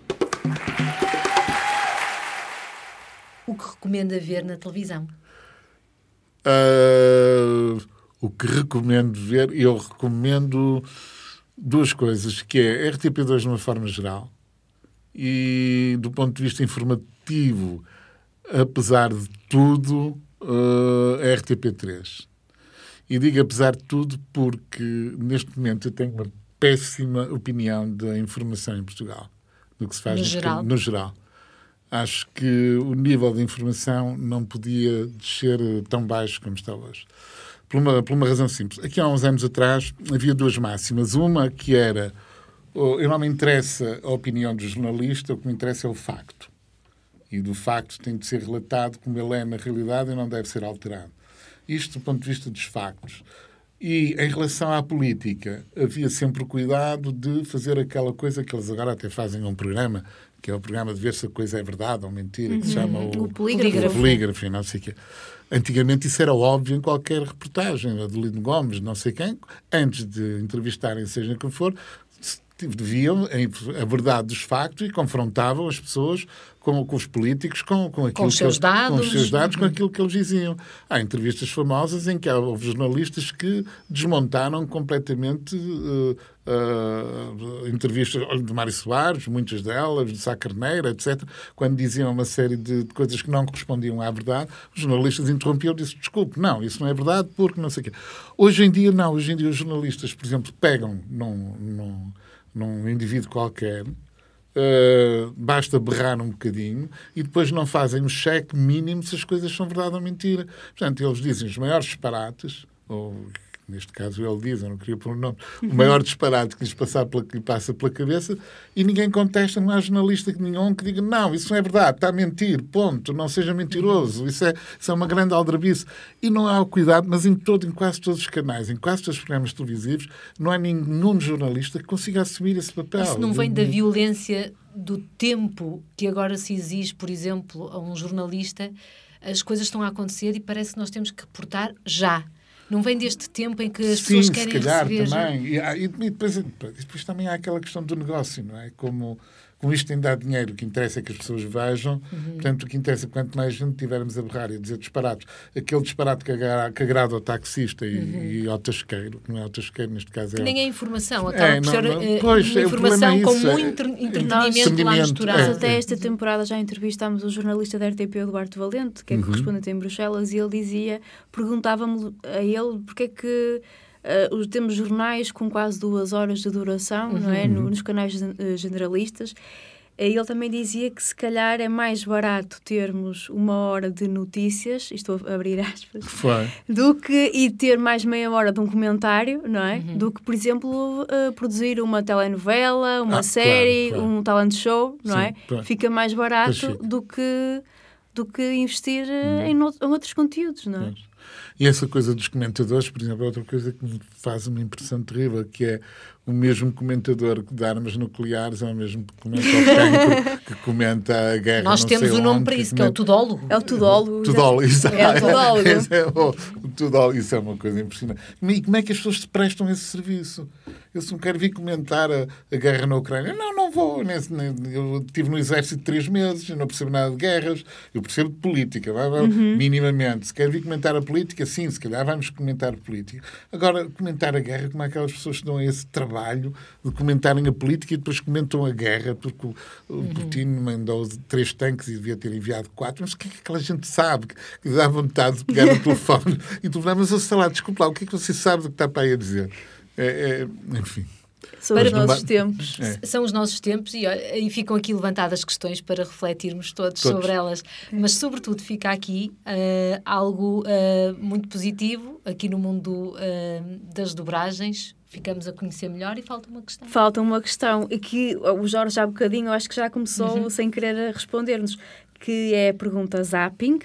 O que recomenda ver na televisão? Uh, o que recomendo ver? Eu recomendo duas coisas, que é R T P dois de uma forma geral e, do ponto de vista informativo, apesar de tudo, uh, a R T P três. E digo apesar de tudo porque, neste momento, eu tenho uma péssima opinião da informação em Portugal, do que se faz no, no geral. no geral. Acho que o nível de informação não podia descer tão baixo como está hoje. Por uma, por uma razão simples. Aqui há uns anos atrás havia duas máximas. Uma que era, eu não me interessa a opinião do jornalista, o que me interessa é o facto. E do facto tem de ser relatado como ele é na realidade e não deve ser alterado. Isto do ponto de vista dos factos. E em relação à política, havia sempre o cuidado de fazer aquela coisa que eles agora até fazem um programa, que é o programa de ver se a coisa é verdade ou mentira, que se chama o, o polígrafo. O polígrafo, não sei o quê. Antigamente isso era óbvio em qualquer reportagem, Adelino Gomes, não sei quem, antes de entrevistarem seja quem for, deviam a verdade dos factos e confrontavam as pessoas com, com os políticos, com, com, aquilo com, os seus que, dados. com os seus dados, com aquilo que eles diziam. Há entrevistas famosas em que houve jornalistas que desmontaram completamente uh, uh, entrevistas de Mário Soares, muitas delas, de Sá Carneiro, etcétera, quando diziam uma série de, de coisas que não correspondiam à verdade, os jornalistas interrompiam e disseram, desculpe, não, isso não é verdade, porque não sei o quê. Hoje em dia, não. Hoje em dia os jornalistas, por exemplo, pegam num... num num indivíduo qualquer, uh, basta berrar um bocadinho e depois não fazem um cheque mínimo se as coisas são verdade ou mentira. Portanto, eles dizem os maiores disparates, ou neste caso ele diz, eu não queria pôr o nome, o maior disparate que lhes passar pela, que lhe passa pela cabeça e ninguém contesta, não há jornalista nenhum que diga não, isso não é verdade, está a mentir, ponto, não seja mentiroso, isso é, isso é uma grande aldrabice. E não há o cuidado, mas em, todo, em quase todos os canais, em quase todos os programas televisivos, não há nenhum jornalista que consiga assumir esse papel. Isso não vem da violência do tempo que agora se exige, por exemplo, a um jornalista? As coisas estão a acontecer e parece que nós temos que reportar já. Não vem deste tempo em que as Sim, pessoas querem se calhar receber... também. E, e, depois, depois também há aquela questão do negócio, não é? Como, como isto tem de dar dinheiro, o que interessa é que as pessoas vejam. Uhum. Portanto, o que interessa é que quanto mais gente tivermos a berrar e a dizer disparados, aquele disparate que agrada, que agrada ao taxista e, uhum. e ao tasqueiro, que não é ao tasqueiro, neste caso é... Que ao... nem é informação, acaba é, por não, ser não, pois, uma informação é com isso, muito é, entretenimento lá misturado. Nós até esta temporada já entrevistámos o jornalista da R T P, o Duarte Valente, que é uhum. correspondente em Bruxelas, e ele dizia, perguntava-me a ele porque é que uh, temos jornais com quase duas horas de duração, uhum. não é? No, nos canais uh, generalistas. Ele também dizia que se calhar é mais barato termos uma hora de notícias, estou a abrir aspas, Foi. do que e ter mais meia hora de um comentário, não é? Uhum. Do que, por exemplo, uh, produzir uma telenovela, uma ah, série, claro, claro. um talent show, não Sim, é? claro. Fica mais barato do que, do que investir uh, em, no, em outros conteúdos, não é? Claro. E essa coisa dos comentadores, por exemplo, é outra coisa que me faz uma impressão terrível, que é o mesmo comentador de armas nucleares, é o mesmo que comenta o cancro, que comenta a guerra. Nós não temos sei o nome onde, para isso, que, que é o tudólogo. É o tudólogo. Tudólogo, exato. É o tudólogo. É o, o tudólogo. Isso é uma coisa impressionante. E como é que as pessoas se prestam a esse serviço? Eu se não quero vir comentar a, a guerra na Ucrânia, não, não vou. Nem, nem, eu estive no exército três meses, eu não percebo nada de guerras, eu percebo de política, vai, vai, uhum. minimamente. Se quero vir comentar a política, sim, se calhar vamos comentar a política. Agora, comentar a guerra, como é aquelas pessoas que dão a esse trabalho de comentarem a política e depois comentam a guerra, porque o, o uhum. Putin mandou três tanques e devia ter enviado quatro, mas o que é que aquela gente sabe? Que, que dá vontade de pegar no telefone e telefonar, mas eu sei lá, desculpe lá, o que é que você sabe do que está para aí a dizer? É, é, enfim. São os nossos tempos. É. São os nossos tempos e, olha, e ficam aqui levantadas questões para refletirmos todos, todos. sobre elas. Mas, sobretudo, fica aqui uh, algo uh, muito positivo aqui no mundo uh, das dobragens. Ficamos a conhecer melhor e falta uma questão. Falta uma questão que o Jorge há bocadinho, eu acho que já começou uhum. sem querer responder-nos, que é a pergunta zapping.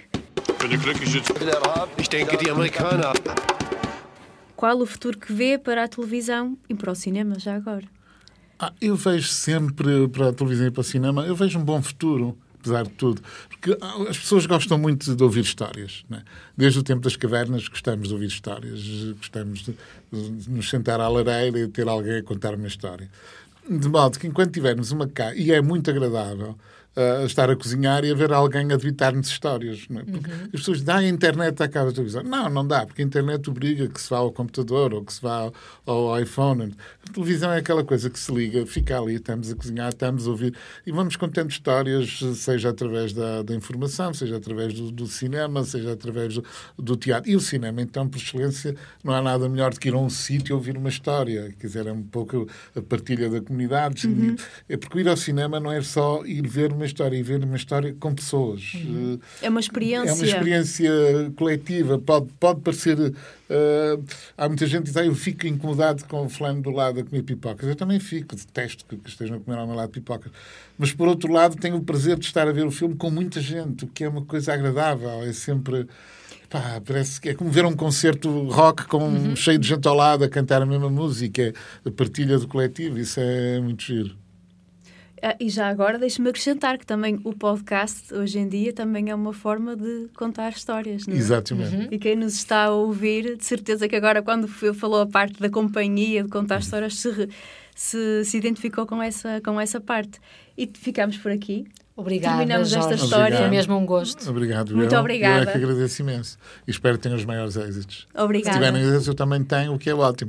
Qual o futuro que vê para a televisão e para o cinema, já agora? Ah, eu vejo sempre para a televisão e para o cinema, eu vejo um bom futuro, apesar de tudo. Porque as pessoas gostam muito de ouvir histórias. Não é? Desde o tempo das cavernas gostamos de ouvir histórias, gostamos de, de nos sentar à lareira e ter alguém a contar uma história. De modo que enquanto tivermos uma casa, e é muito agradável, uh, estar a cozinhar e a ver alguém a debitar-nos histórias. Não é? Porque uhum. as pessoas dizem, ah, a internet acaba a televisão. Não, não dá, porque a internet obriga que se vá ao computador ou que se vá ao, ao iPhone. A televisão é aquela coisa que se liga, fica ali, estamos a cozinhar, estamos a ouvir e vamos contando histórias, seja através da, da informação, seja através do, do cinema, seja através do, do teatro. E o cinema, então, por excelência, não há nada melhor do que ir a um sítio e ouvir uma história. Quer dizer, é um pouco a partilha da comunidade. Uhum. É porque ir ao cinema não é só ir ver uma história, ir ver uma história com pessoas. Uhum. É uma experiência. É uma experiência coletiva. Pode, pode parecer... Uh, há muita gente que diz, ah, eu fico incomodado com o fulano do lado a comer pipocas. Eu também fico, detesto que, que estejam a comer ao meu lado pipocas. Mas, por outro lado, tenho o prazer de estar a ver o filme com muita gente, o que é uma coisa agradável. É sempre... Pá, parece que é como ver um concerto rock com uhum. cheio de gente ao lado a cantar a mesma música. A partilha do coletivo, isso é muito giro. Ah, e já agora deixe-me acrescentar que também o podcast hoje em dia também é uma forma de contar histórias, não é? Exatamente. Uhum. E quem nos está a ouvir, de certeza que agora quando falou a parte da companhia, de contar histórias, se, se, se identificou com essa, com essa parte. E ficamos por aqui. Obrigada, terminamos Jorge. esta história. Obrigado. Foi mesmo um gosto. Obrigado. Muito eu, obrigada. Eu é que agradeço imenso. E espero que tenham os maiores êxitos. Obrigada. Se tiverem êxitos, eu também tenho, o que é ótimo.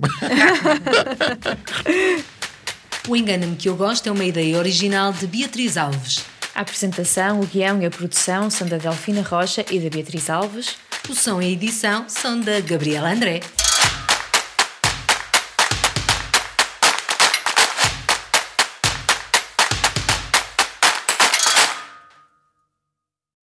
O Engana-me que eu gosto é uma ideia original de Beatriz Alves. A apresentação, o guião e a produção são da Delfina Rocha e da Beatriz Alves. O som e a edição são da Gabriela André.